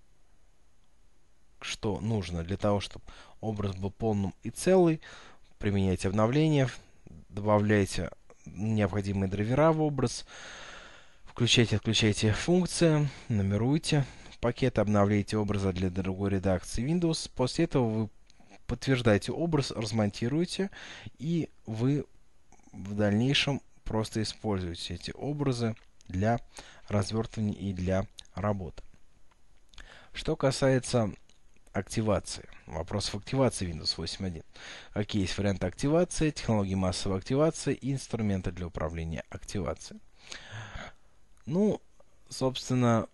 Speaker 1: что нужно для того, чтобы образ был полным и целый, применяете обновления, добавляете необходимые драйвера в образ, включайте, отключайте функции, номеруйте пакеты, обновляете образа для другой редакции Windows. После этого вы подтверждаете образ, размонтируете, и вы в дальнейшем просто используете эти образы для развертывания и для работы. Что касается активации, вопросов активации Windows восемь точка один. Какие есть варианты активации, технологии массовой активации и инструменты для управления активацией. Ну, собственно,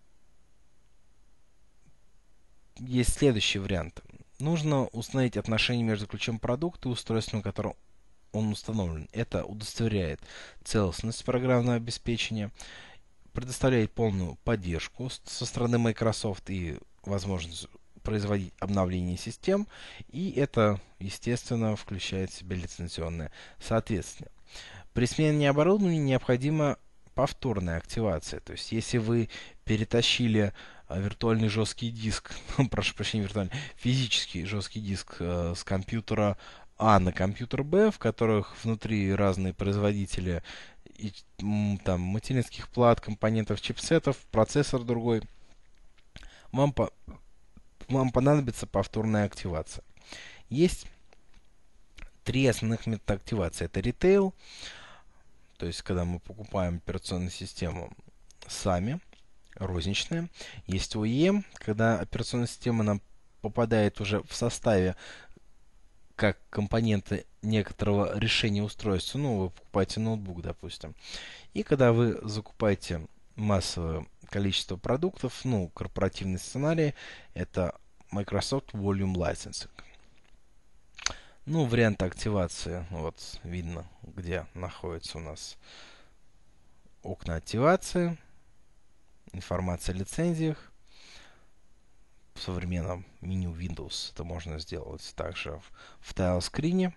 Speaker 1: есть следующие варианты. Нужно установить отношения между ключом продукта и устройством, на котором он установлен. Это удостоверяет целостность программного обеспечения, предоставляет полную поддержку со стороны Microsoft и возможность производить обновление систем. И это, естественно, включает в себя лицензионное соответствие. При смене оборудования необходима повторная активация. То есть, если вы перетащили виртуальный жесткий диск, прошу прощения, виртуальный, физический жесткий диск э, с компьютера А на компьютер Б, в которых внутри разные производители и, там, материнских плат, компонентов, чипсетов, процессор другой, вам, по, вам понадобится повторная активация. Есть три основных метода активации. Это ритейл, то есть когда мы покупаем операционную систему сами, розничная. Есть о и эм, когда операционная система нам попадает уже в составе как компоненты некоторого решения устройства. Ну, вы покупаете ноутбук, допустим. И когда вы закупаете массовое количество продуктов, ну, корпоративный сценарий, это Microsoft Volume Licensing. Ну, варианты активации, вот видно, где находятся у нас окна активации, информация о лицензиях. В современном меню Windows это можно сделать также в тайлскрине.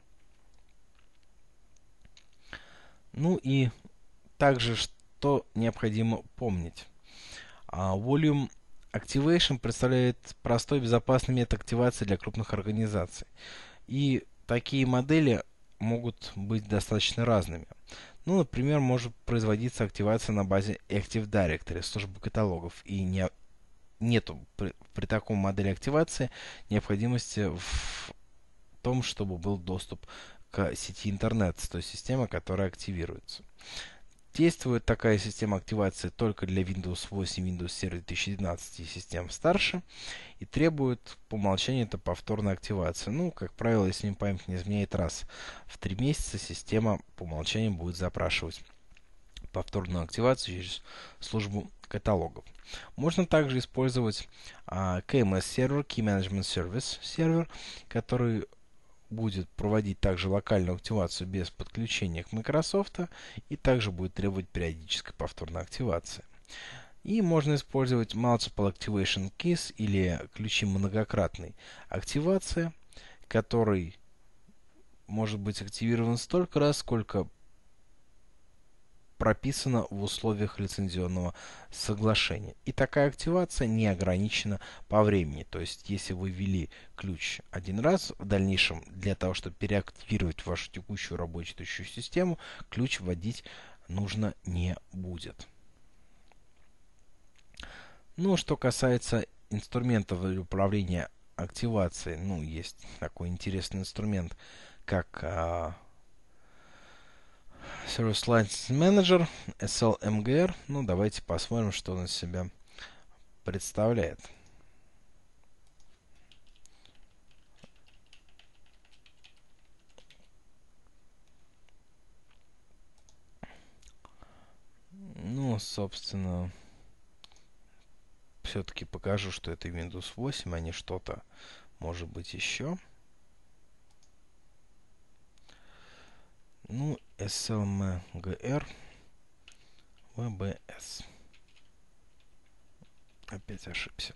Speaker 1: Ну и также, что необходимо помнить. Volume Activation представляет простой безопасный метод активации для крупных организаций. И такие модели могут быть достаточно разными. Ну, например, может производиться активация на базе Active Directory, службы каталогов, и не, нету при, при таком модели активации необходимости в том, чтобы был доступ к сети интернет с той системы, которая активируется. Действует такая система активации только для Windows восемь, Windows Server две тысячи двенадцать и систем старше, и требует по умолчанию это повторной активации. Ну, как правило, если мне память не изменяет, раз в три месяца система по умолчанию будет запрашивать повторную активацию через службу каталогов. Можно также использовать а, кей эм эс сервер, Key Management Service сервер, который будет проводить также локальную активацию без подключения к Microsoft и также будет требовать периодической повторной активации. И можно использовать Multiple Activation Keys или ключи многократной активации, который может быть активирован столько раз, сколько прописано в условиях лицензионного соглашения. И такая активация не ограничена по времени. То есть, если вы ввели ключ один раз, в дальнейшем для того, чтобы переактивировать вашу текущую работающую систему, ключ вводить нужно не будет. Ну, что касается инструментов для управления активацией, ну, есть такой интересный инструмент, как а, Service Lines Manager, эс эл эм джи ар. Ну, давайте посмотрим, что он из себя представляет. Ну, собственно, все-таки покажу, что это Windows восемь, а не что-то, может быть, еще. Ну, эс эл эм джи ар, ви би эс. Опять ошибся.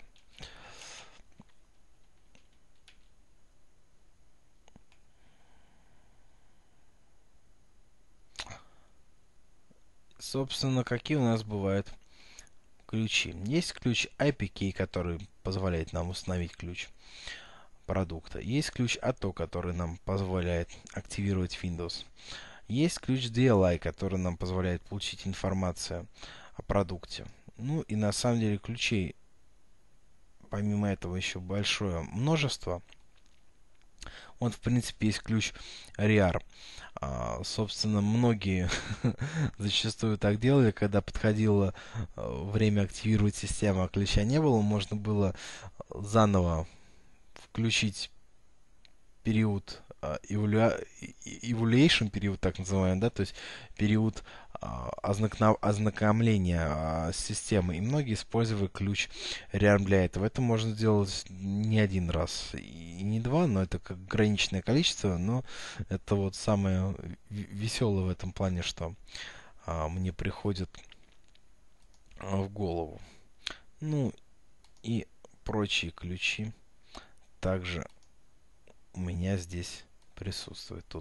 Speaker 1: Собственно, какие у нас бывают ключи? Есть ключ ай пи кей, который позволяет нам установить ключ продукта. Есть ключ эй ти о, который нам позволяет активировать Windows. Есть ключ ди эл ай, который нам позволяет получить информацию о продукте. Ну и на самом деле ключей, помимо этого, еще большое множество. Вот, в принципе, есть ключ риар. А, собственно, многие зачастую так делали, когда подходило время активировать систему, а ключа не было, можно было заново включить период evaluation период, так называемый, да, то есть период а, ознакомления а, с системой. И многие использовали ключ риар для этого. Это можно сделать не один раз и не два, но это как ограниченное количество, но это вот самое веселое в этом плане, что а, мне приходит а, в голову. Ну и прочие ключи также у меня здесь присутствует. Тут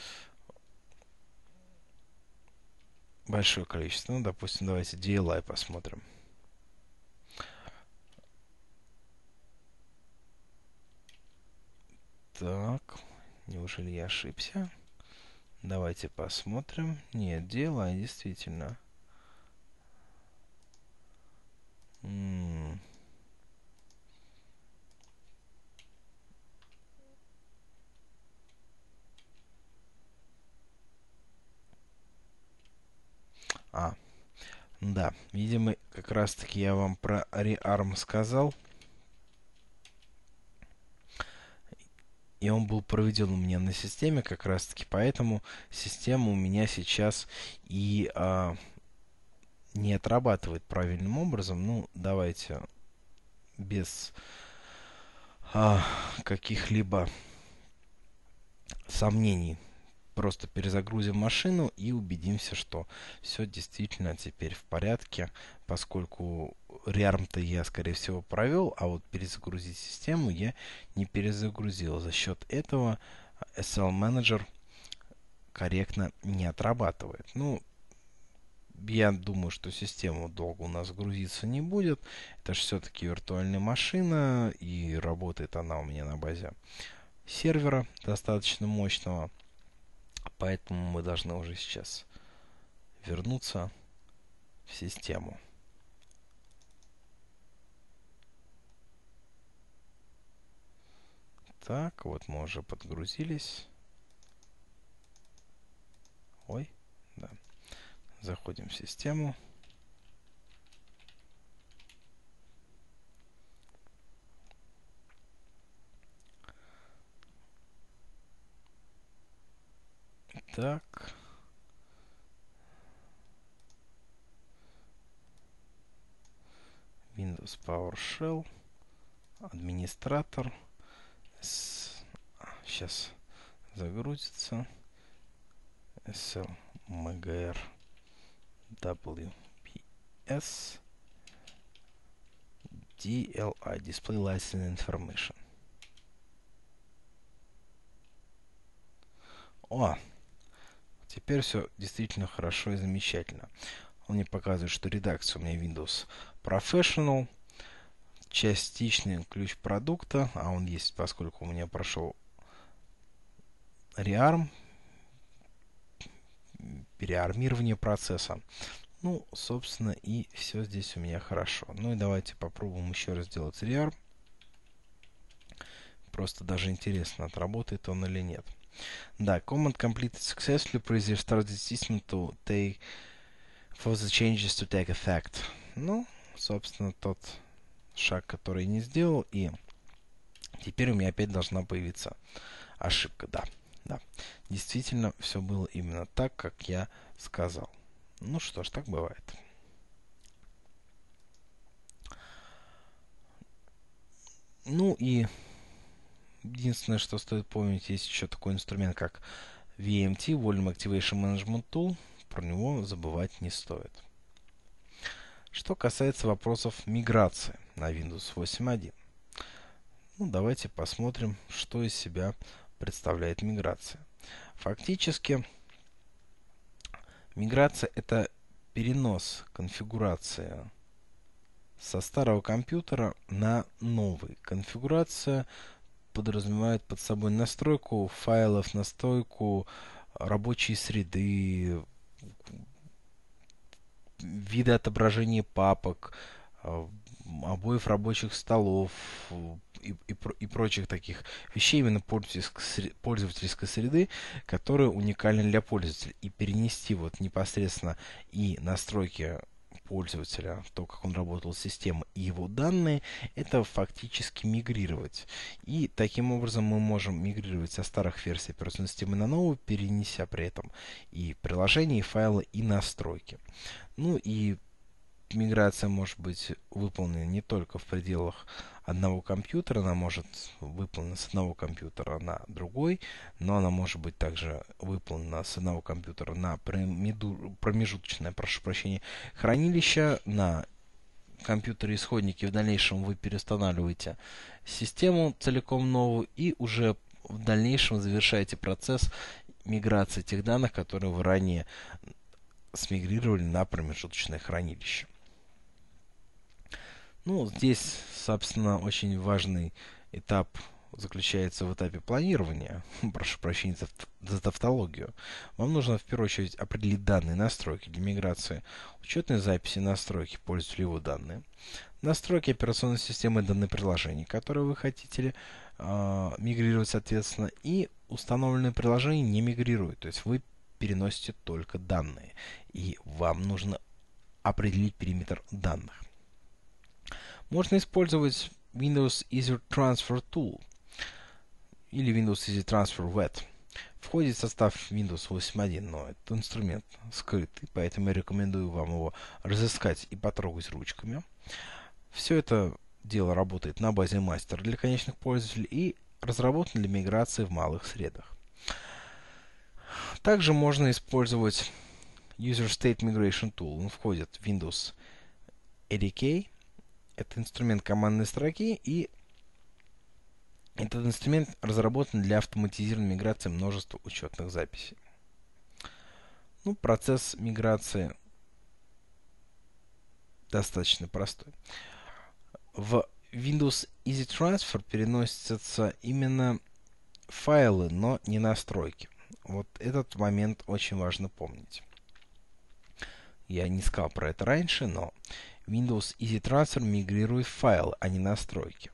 Speaker 1: большое количество. Ну, допустим, давайте ди эл ай посмотрим. Так, неужели я ошибся? Давайте посмотрим. Нет, ди эл ай действительно. М-м. А, да, видимо, как раз-таки я вам про реарм сказал. И он был проведен у меня на системе, как раз-таки поэтому система у меня сейчас и а, не отрабатывает правильным образом. Ну, давайте без а, каких-либо сомнений просто перезагрузим машину и убедимся, что все действительно теперь в порядке, поскольку реарм-то я, скорее всего, провел, а вот перезагрузить систему я не перезагрузил. За счет этого эс эл Manager корректно не отрабатывает. Ну, я думаю, что система долго у нас грузиться не будет. Это же все-таки виртуальная машина, и работает она у меня на базе сервера достаточно мощного. Поэтому мы должны уже сейчас вернуться в систему. Так, вот мы уже подгрузились. Ой, да. Заходим в систему. Так. Windows PowerShell. Администратор. С... Сейчас загрузится. эс эл эм джи ар дабл ю пи эс ди эл ай Display License Information. О! Теперь все действительно хорошо и замечательно. Он мне показывает, что редакция у меня Windows Professional. Частичный ключ продукта, а он есть, поскольку у меня прошел реарм, переармирование процесса. Ну, собственно, и все здесь у меня хорошо. Ну и давайте попробуем еще раз сделать реарм. Просто даже интересно, отработает он или нет. Да, command completed successfully. Please restart the system to take for the changes to take effect. Ну, собственно, тот шаг, который не сделал, и теперь у меня опять должна появиться ошибка. Да, да, действительно, все было именно так, как я сказал. Ну что ж, так бывает. Ну и единственное, что стоит помнить, есть еще такой инструмент, как ви эм ти, Volume Activation Management Tool. Про него забывать не стоит. Что касается вопросов миграции на Windows восемь точка один. Ну, давайте посмотрим, что из себя представляет миграция. Фактически, миграция – это перенос конфигурации со старого компьютера на новый. Конфигурация подразумевает под собой настройку файлов, настройку рабочей среды, виды отображения папок, обоев рабочих столов и, и, и прочих таких вещей именно пользовательской, пользовательской среды, которые уникальны для пользователя. И перенести вот непосредственно и настройки пользователя, то, как он работал с системой, и его данные, это фактически мигрировать. И таким образом мы можем мигрировать со старых версий операционной системы на новую, перенеся при этом и приложения, и файлы, и настройки. Ну и миграция может быть выполнена не только в пределах одного компьютера, она может выполнена с одного компьютера на другой, но она может быть также выполнена с одного компьютера на промежуточное, прошу прощения, хранилище, на компьютере исходники. В дальнейшем вы переустанавливаете систему целиком новую и уже в дальнейшем завершаете процесс миграции тех данных, которые вы ранее смигрировали на промежуточное хранилище. Ну, здесь, собственно, очень важный этап заключается в этапе планирования. Прошу прощения за, за тавтологию. Вам нужно в первую очередь определить данные настройки для миграции, учетной записи настройки пользователя его данные, настройки операционной системы данных приложений, которые вы хотите э, мигрировать, соответственно, и установленные приложения не мигрируют. То есть вы переносите только данные, и вам нужно определить периметр данных. Можно использовать Windows Easy Transfer Tool или Windows Easy Transfer ви и ти. Входит в состав Windows восемь точка один, но этот инструмент скрытый, поэтому я рекомендую вам его разыскать и потрогать ручками. Все это дело работает на базе мастера для конечных пользователей и разработан для миграции в малых средах. Также можно использовать User State Migration Tool. Он входит в Windows эй ди кей. Это инструмент командной строки, и этот инструмент разработан для автоматизированной миграции множества учетных записей. Ну, процесс миграции достаточно простой. В Windows Easy Transfer переносятся именно файлы, но не настройки. Вот этот момент очень важно помнить. Я не сказал про это раньше, но Windows Easy Transfer мигрирует файлы, а не настройки.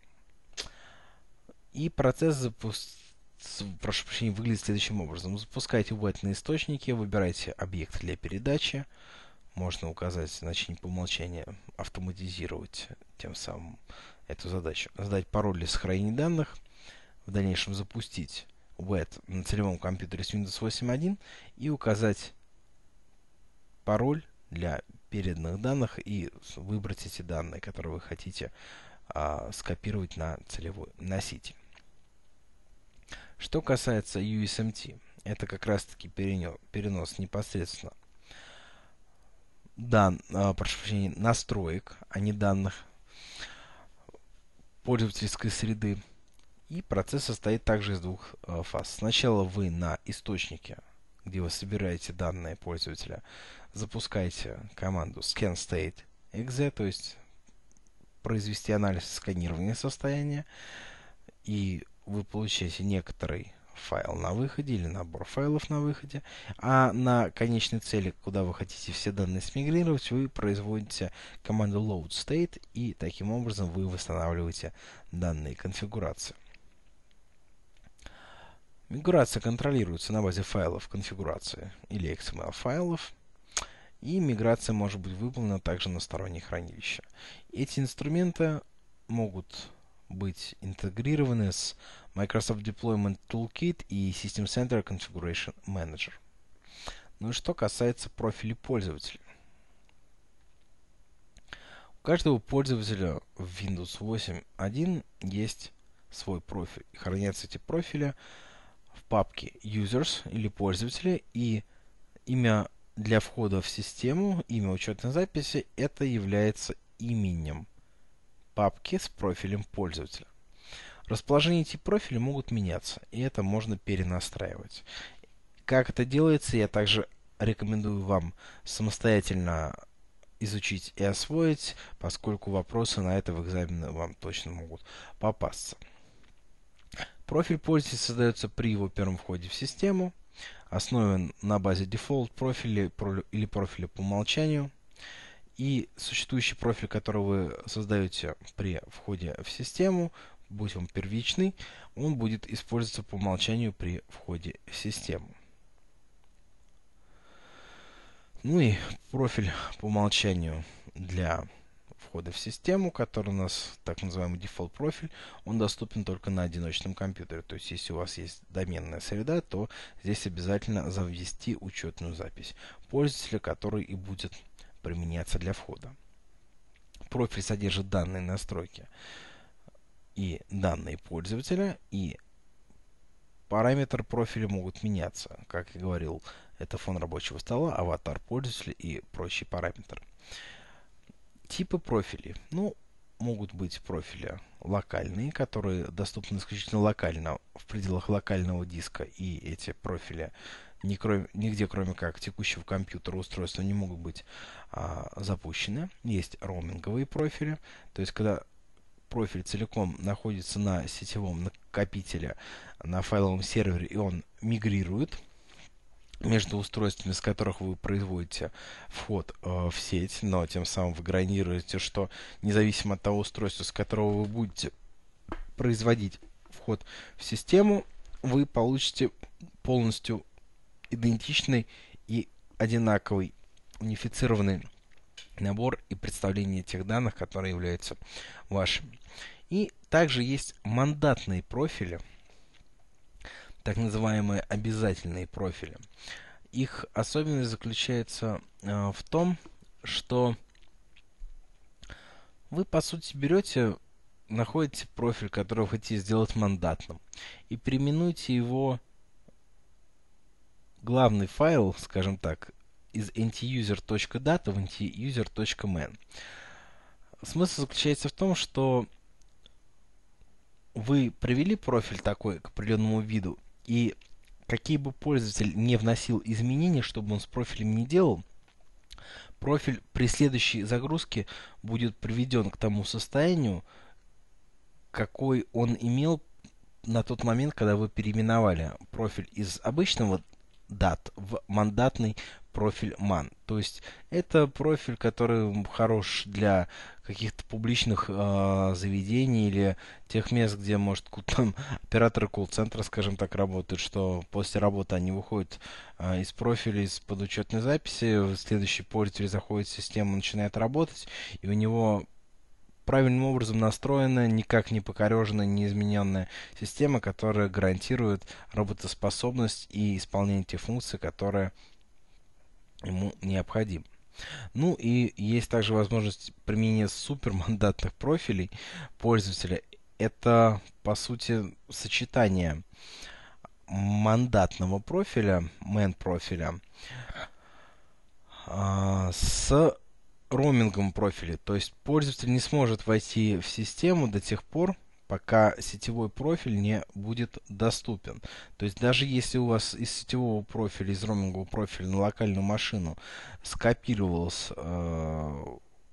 Speaker 1: И процесс запуск... прошу прощения, выглядит следующим образом. Запускайте веб на источнике, выбирайте объект для передачи. Можно указать значение по умолчанию, автоматизировать тем самым эту задачу. Задать пароль для сохранения данных. В дальнейшем запустить веб на целевом компьютере с Windows восемь точка один и указать пароль для переданных данных и выбрать эти данные, которые вы хотите а, скопировать на целевой носитель. Что касается ю эс эм ти, это как раз таки перенос, перенос непосредственно дан, а, прошу прощения, настроек, а не данных пользовательской среды. И процесс состоит также из двух э, фаз. Сначала вы на источнике, где вы собираете данные пользователя, запускаете команду scan_state.exe, то есть произвести анализ сканирования состояния, и вы получаете некоторый файл на выходе или набор файлов на выходе, а на конечной цели, куда вы хотите все данные смигрировать, вы производите команду load_state, и таким образом вы восстанавливаете данные конфигурации. Миграция контролируется на базе файлов конфигурации или икс эм эль файлов, и миграция может быть выполнена также на сторонние хранилища. Эти инструменты могут быть интегрированы с Microsoft Deployment Toolkit и System Center Configuration Manager. Ну и что касается профилей пользователя. У каждого пользователя в Windows восемь точка один есть свой профиль. И хранятся эти профили в папке Users или пользователи, и имя для входа в систему, имя учетной записи, это является именем папки с профилем пользователя. Расположение этих профилей могут меняться, и это можно перенастраивать. Как это делается, я также рекомендую вам самостоятельно изучить и освоить, поскольку вопросы на это в экзамене вам точно могут попасться. Профиль пользователя создается при его первом входе в систему, основан на базе дефолт профиля или профиля по умолчанию. И существующий профиль, который вы создаете при входе в систему, будь он первичный, он будет использоваться по умолчанию при входе в систему. Ну и профиль по умолчанию для входа в систему, который у нас так называемый дефолт профиль, он доступен только на одиночном компьютере. То есть, если у вас есть доменная среда, то здесь обязательно завести учетную запись пользователя, который и будет применяться для входа. Профиль содержит данные настройки и данные пользователя, и параметры профиля могут меняться. Как я говорил, это фон рабочего стола, аватар пользователя и прочие параметры. Типы профилей. Ну, могут быть профили локальные, которые доступны исключительно локально, в пределах локального диска, и эти профили ни кроме, нигде, кроме как текущего компьютера, устройства, не могут быть а, запущены. Есть роуминговые профили, то есть когда профиль целиком находится на сетевом накопителе, на файловом сервере, и он мигрирует между устройствами, с которых вы производите вход э, в сеть, но тем самым вы гарантируете, что независимо от того устройства, с которого вы будете производить вход в систему, вы получите полностью идентичный и одинаковый унифицированный набор и представление тех данных, которые являются вашими. И также есть мандатные профили, так называемые обязательные профили. Их особенность заключается э, в том, что вы, по сути, берете, находите профиль, который вы хотите сделать мандатным, и переименуете его главный файл, скажем так, из ntuser.data в ntuser.man. Смысл заключается в том, что вы привели профиль такой к определенному виду, и какие бы пользователь не вносил изменения, чтобы он с профилем не делал, Профиль при следующей загрузке будет приведен к тому состоянию, какой он имел на тот момент, когда вы переименовали профиль из обычного дат в мандатный профиль ман. То есть это профиль, который хорош для каких-то публичных э, заведений или тех мест, где, может, там операторы колл-центра, скажем так, работают, что после работы они выходят э, из профиля, из-под учетной записи, следующий пользователь заходит в систему, начинает работать, и у него правильным образом настроенная, никак не покореженная, не измененная система, которая гарантирует работоспособность и исполнение тех функций, которые ему необходимы. Ну и есть также возможность применения супермандатных профилей пользователя. Это, по сути, сочетание мандатного профиля, main профиля, с роумингом профиля. То есть пользователь не сможет войти в систему до тех пор, пока сетевой профиль не будет доступен. То есть даже если у вас из сетевого профиля, из роумингового профиля на локальную машину скопировалась э,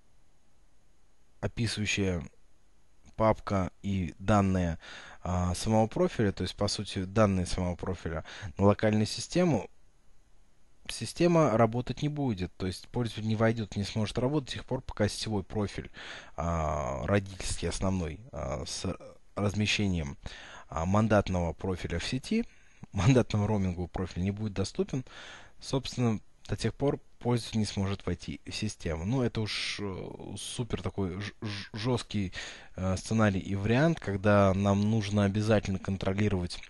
Speaker 1: описывающая папка и данные э, самого профиля, то есть по сути данные самого профиля на локальную систему, система работать не будет, то есть пользователь не войдет, не сможет работать до тех пор, пока сетевой профиль а, родительский основной а, с размещением а, мандатного профиля в сети, мандатного роумингового профиля не будет доступен, собственно, до тех пор пользователь не сможет войти в систему. Ну, это уж супер такой жесткий э, сценарий и вариант, когда нам нужно обязательно контролировать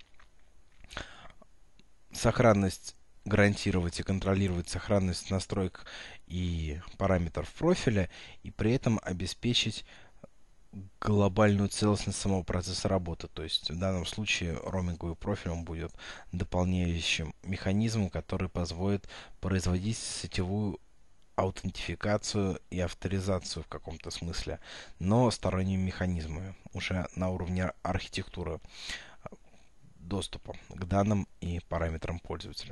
Speaker 1: сохранность, гарантировать и контролировать сохранность настроек и параметров профиля, и при этом обеспечить глобальную целостность самого процесса работы. То есть в данном случае роуминговый профиль он будет дополняющим механизмом, который позволит производить сетевую аутентификацию и авторизацию в каком-то смысле, но сторонними механизмами, уже на уровне архитектуры доступа к данным и параметрам пользователя.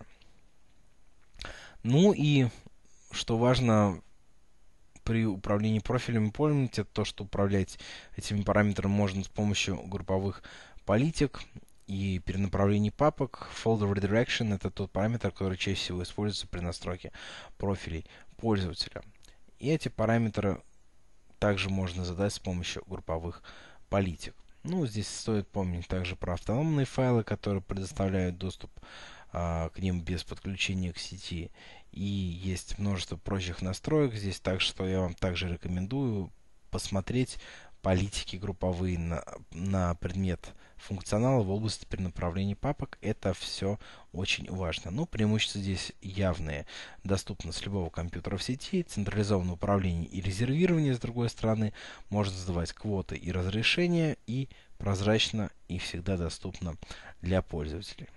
Speaker 1: Ну и, что важно, при управлении профилями, помните то, что управлять этими параметрами можно с помощью групповых политик и перенаправлений папок. Folder Redirection — это тот параметр, который чаще всего используется при настройке профилей пользователя. И эти параметры также можно задать с помощью групповых политик. Ну, здесь стоит помнить также про автономные файлы, которые предоставляют доступ а, к ним без подключения к сети. И есть множество прочих настроек здесь, так что я вам также рекомендую посмотреть политики групповые на, на предмет функционала в области перенаправления папок. Это все очень важно. Но преимущества здесь явные. Доступно с любого компьютера в сети, централизованное управление и резервирование, с другой стороны, можно задавать квоты и разрешения, и прозрачно и всегда доступно для пользователей.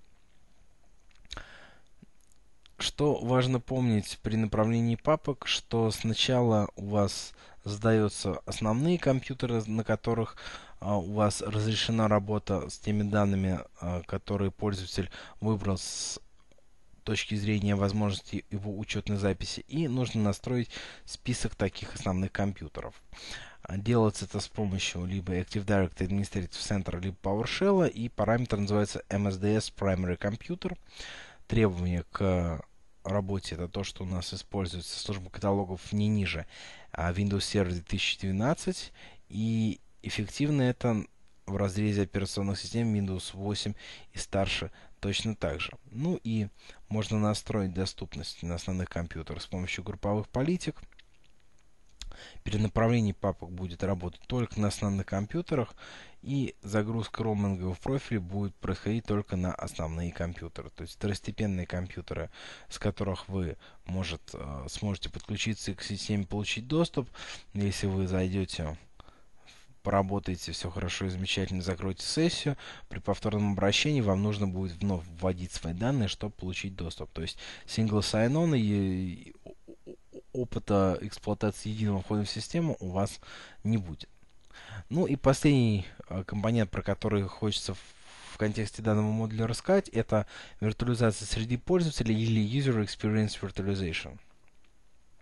Speaker 1: Что важно помнить при направлении папок, что сначала у вас задаются основные компьютеры, на которых а, у вас разрешена работа с теми данными, а, которые пользователь выбрал с точки зрения возможности его учетной записи, и нужно настроить список таких основных компьютеров. Делается это с помощью либо Active Directory Administrative Center, либо PowerShell, и параметр называется эм эс ди эс Primary Computer. Требования к работе — это то, что у нас используется служба каталогов не ниже Windows Server две тысячи двенадцать, и эффективно это в разрезе операционных систем Windows восемь и старше точно так же. Ну и можно настроить доступность на основных компьютерах с помощью групповых политик. Перенаправление папок будет работать только на основных компьютерах, и загрузка роуминговых профилей будет происходить только на основные компьютеры. То есть второстепенные компьютеры, с которых вы может, сможете подключиться к системе, получить доступ. Если вы зайдете, поработаете, все хорошо и замечательно, закройте сессию, при повторном обращении вам нужно будет вновь вводить свои данные, чтобы получить доступ. То есть single sign-on и опыта эксплуатации единого входа в систему у вас не будет. Ну и последний компонент, про который хочется в контексте данного модуля рассказать, это виртуализация среды пользователей или User Experience Virtualization.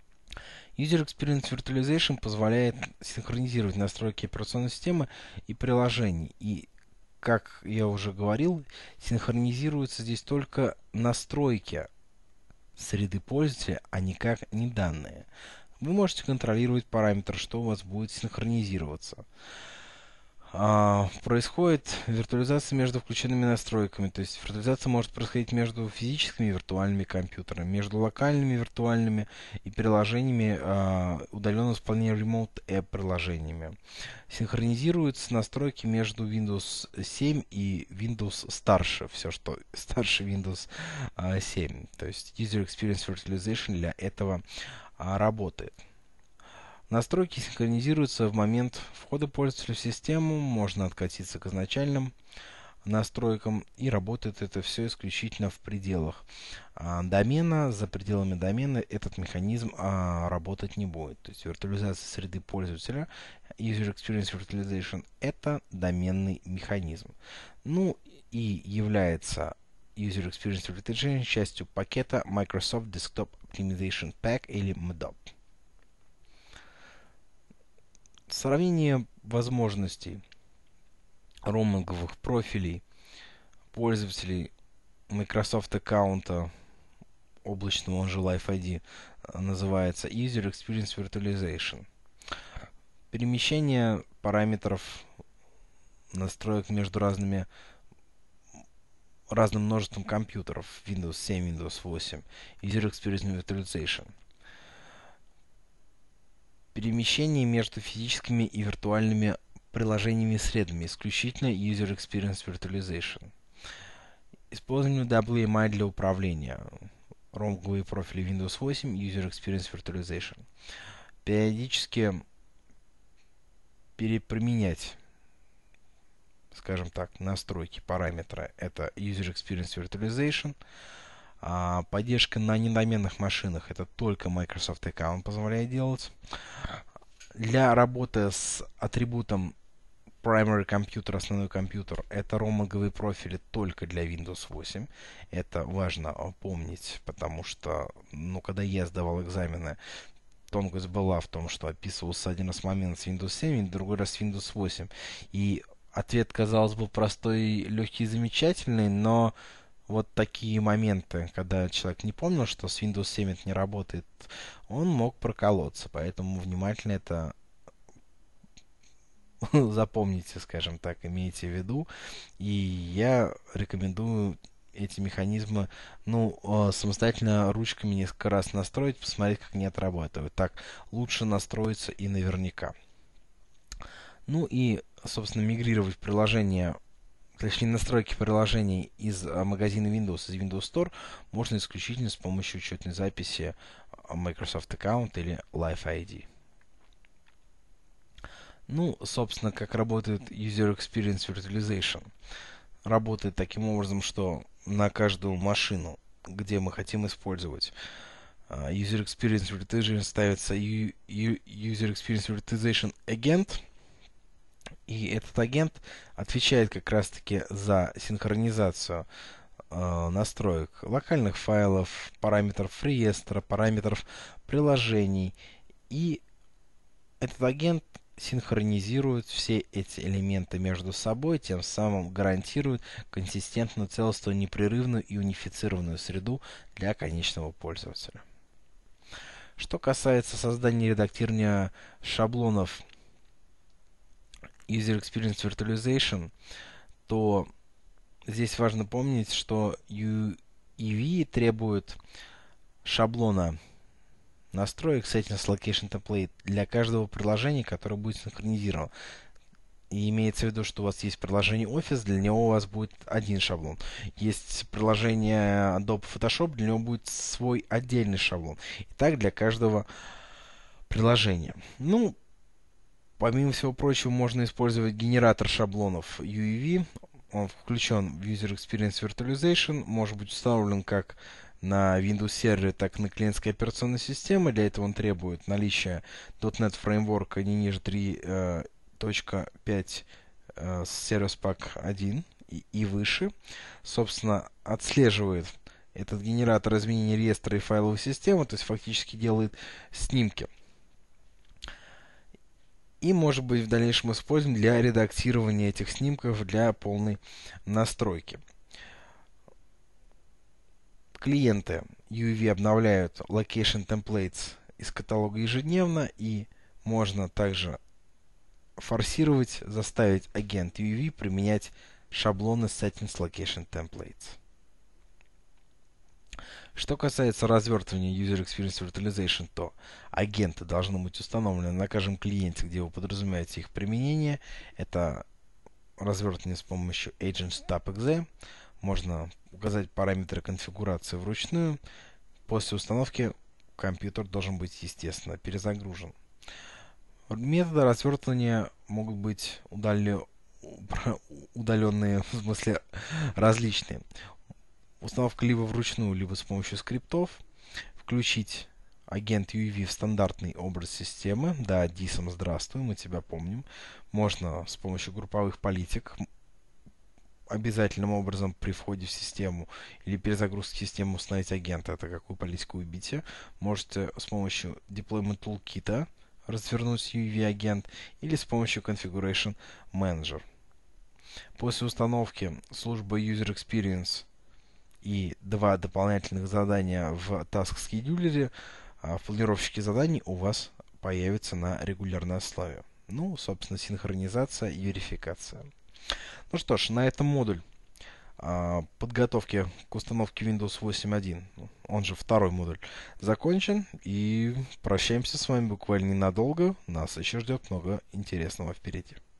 Speaker 1: User Experience Virtualization позволяет синхронизировать настройки операционной системы и приложений. И, как я уже говорил, синхронизируются здесь только настройки среды пользователя, а никак не данные. Вы можете контролировать параметры, что у вас будет синхронизироваться. А, происходит виртуализация между включенными настройками, то есть виртуализация может происходить между физическими и виртуальными компьютерами, между локальными виртуальными и приложениями, а, удаленно исполняемыми Remote App приложениями. Синхронизируются настройки между Windows семь и Windows старше, все что старше Windows а, семь, то есть User Experience Virtualization для этого а, работает. Настройки синхронизируются в момент входа пользователя в систему, можно откатиться к изначальным настройкам, и работает это все исключительно в пределах а, домена. За пределами домена этот механизм а, работать не будет. То есть виртуализация среды пользователя, User Experience Virtualization, это доменный механизм. Ну и является User Experience Virtualization частью пакета Microsoft Desktop Optimization Pack или эм ди о пи. Сравнение возможностей роуминговых профилей пользователей Microsoft аккаунта облачного, он же Live ай ди, называется User Experience Virtualization. Перемещение параметров настроек между разными разным множеством компьютеров Windows семь, Windows восемь, User Experience Virtualization. Перемещение между физическими и виртуальными приложениями и средами, исключительно User Experience Virtualization. Использование дабл ю эм ай для управления, роуминговые профили Windows восемь, User Experience Virtualization. Периодически переприменять, скажем так, настройки, параметры, это User Experience Virtualization. А поддержка на недоменных машинах, это только Microsoft Account позволяет делать. Для работы с атрибутом Primary Computer, основной компьютер, это роуминговые профили только для Windows восемь. Это важно помнить, потому что, ну, когда я сдавал экзамены, тонкость была в том, что описывался один раз момент с Windows семь, другой раз с Windows восемь. И ответ, казалось бы, простой, легкий и замечательный, но вот такие моменты, когда человек не помнил, что с Windows семь это не работает, он мог проколоться. Поэтому внимательно это запомните, скажем так, имейте в виду. И я рекомендую эти механизмы, ну, самостоятельно ручками несколько раз настроить, посмотреть, как они отрабатывают. Так лучше настроиться и наверняка. Ну и, собственно, мигрировать приложение, точнее, настройки приложений из магазина Windows, из Windows Store можно исключительно с помощью учетной записи Microsoft Account или Live ай ди. Ну, собственно, как работает User Experience Virtualization. Работает таким образом, что на каждую машину, где мы хотим использовать User Experience Virtualization, ставится User Experience Virtualization агент. И этот агент отвечает как раз-таки за синхронизацию э, настроек локальных файлов, параметров реестра, параметров приложений. И этот агент синхронизирует все эти элементы между собой, тем самым гарантирует консистентную, целостную, непрерывную и унифицированную среду для конечного пользователя. Что касается создания и редактирования шаблонов User Experience Virtualization, то здесь важно помнить, что ю и ви требует шаблона настроек Settings Location Template для каждого приложения, которое будет синхронизировано. И имеется в виду, что у вас есть приложение Office, для него у вас будет один шаблон. Есть приложение Adobe Photoshop, для него будет свой отдельный шаблон. И так для каждого приложения. Ну, помимо всего прочего, можно использовать генератор шаблонов ю и ви. Он включен в User Experience Virtualization, может быть установлен как на Windows сервере, так и на клиентской операционной системе. Для этого он требует наличия .дот нет фреймворка не ниже три точка пять э, с Service Pack один и, и выше. Собственно, отслеживает этот генератор изменений реестра и файловой системы, то есть фактически делает снимки И, может быть, в дальнейшем используем для редактирования этих снимков для полной настройки. Клиенты ю эй ви обновляют Location Templates из каталога ежедневно, и можно также форсировать, заставить агент ю эй ви применять шаблоны Settings Location Templates. Что касается развертывания User Experience Virtualization, то агенты должны быть установлены на каждом клиенте, где вы подразумеваете их применение. Это развертывание с помощью agent-stub.exe. Можно указать параметры конфигурации вручную. После установки компьютер должен быть, естественно, перезагружен. Методы развертывания могут быть удали... удаленные, в смысле различные. Установка либо вручную, либо с помощью скриптов. Включить агент ю эй ви в стандартный образ системы. Да, дисом здравствуй, мы тебя помним. Можно с помощью групповых политик обязательным образом при входе в систему или перезагрузке системы установить агента. Это какую политику вы видите. Можете с помощью Deployment Toolkit развернуть ю эй ви агент или с помощью Configuration Manager. После установки службы User Experience и два дополнительных задания в Task Scheduler в планировщике заданий у вас появится на регулярной основе. Ну, собственно, синхронизация и верификация. Ну что ж, на этом модуль а, подготовки к установке Windows восемь точка один, он же второй модуль, закончен. И прощаемся с вами буквально ненадолго. Нас еще ждет много интересного впереди.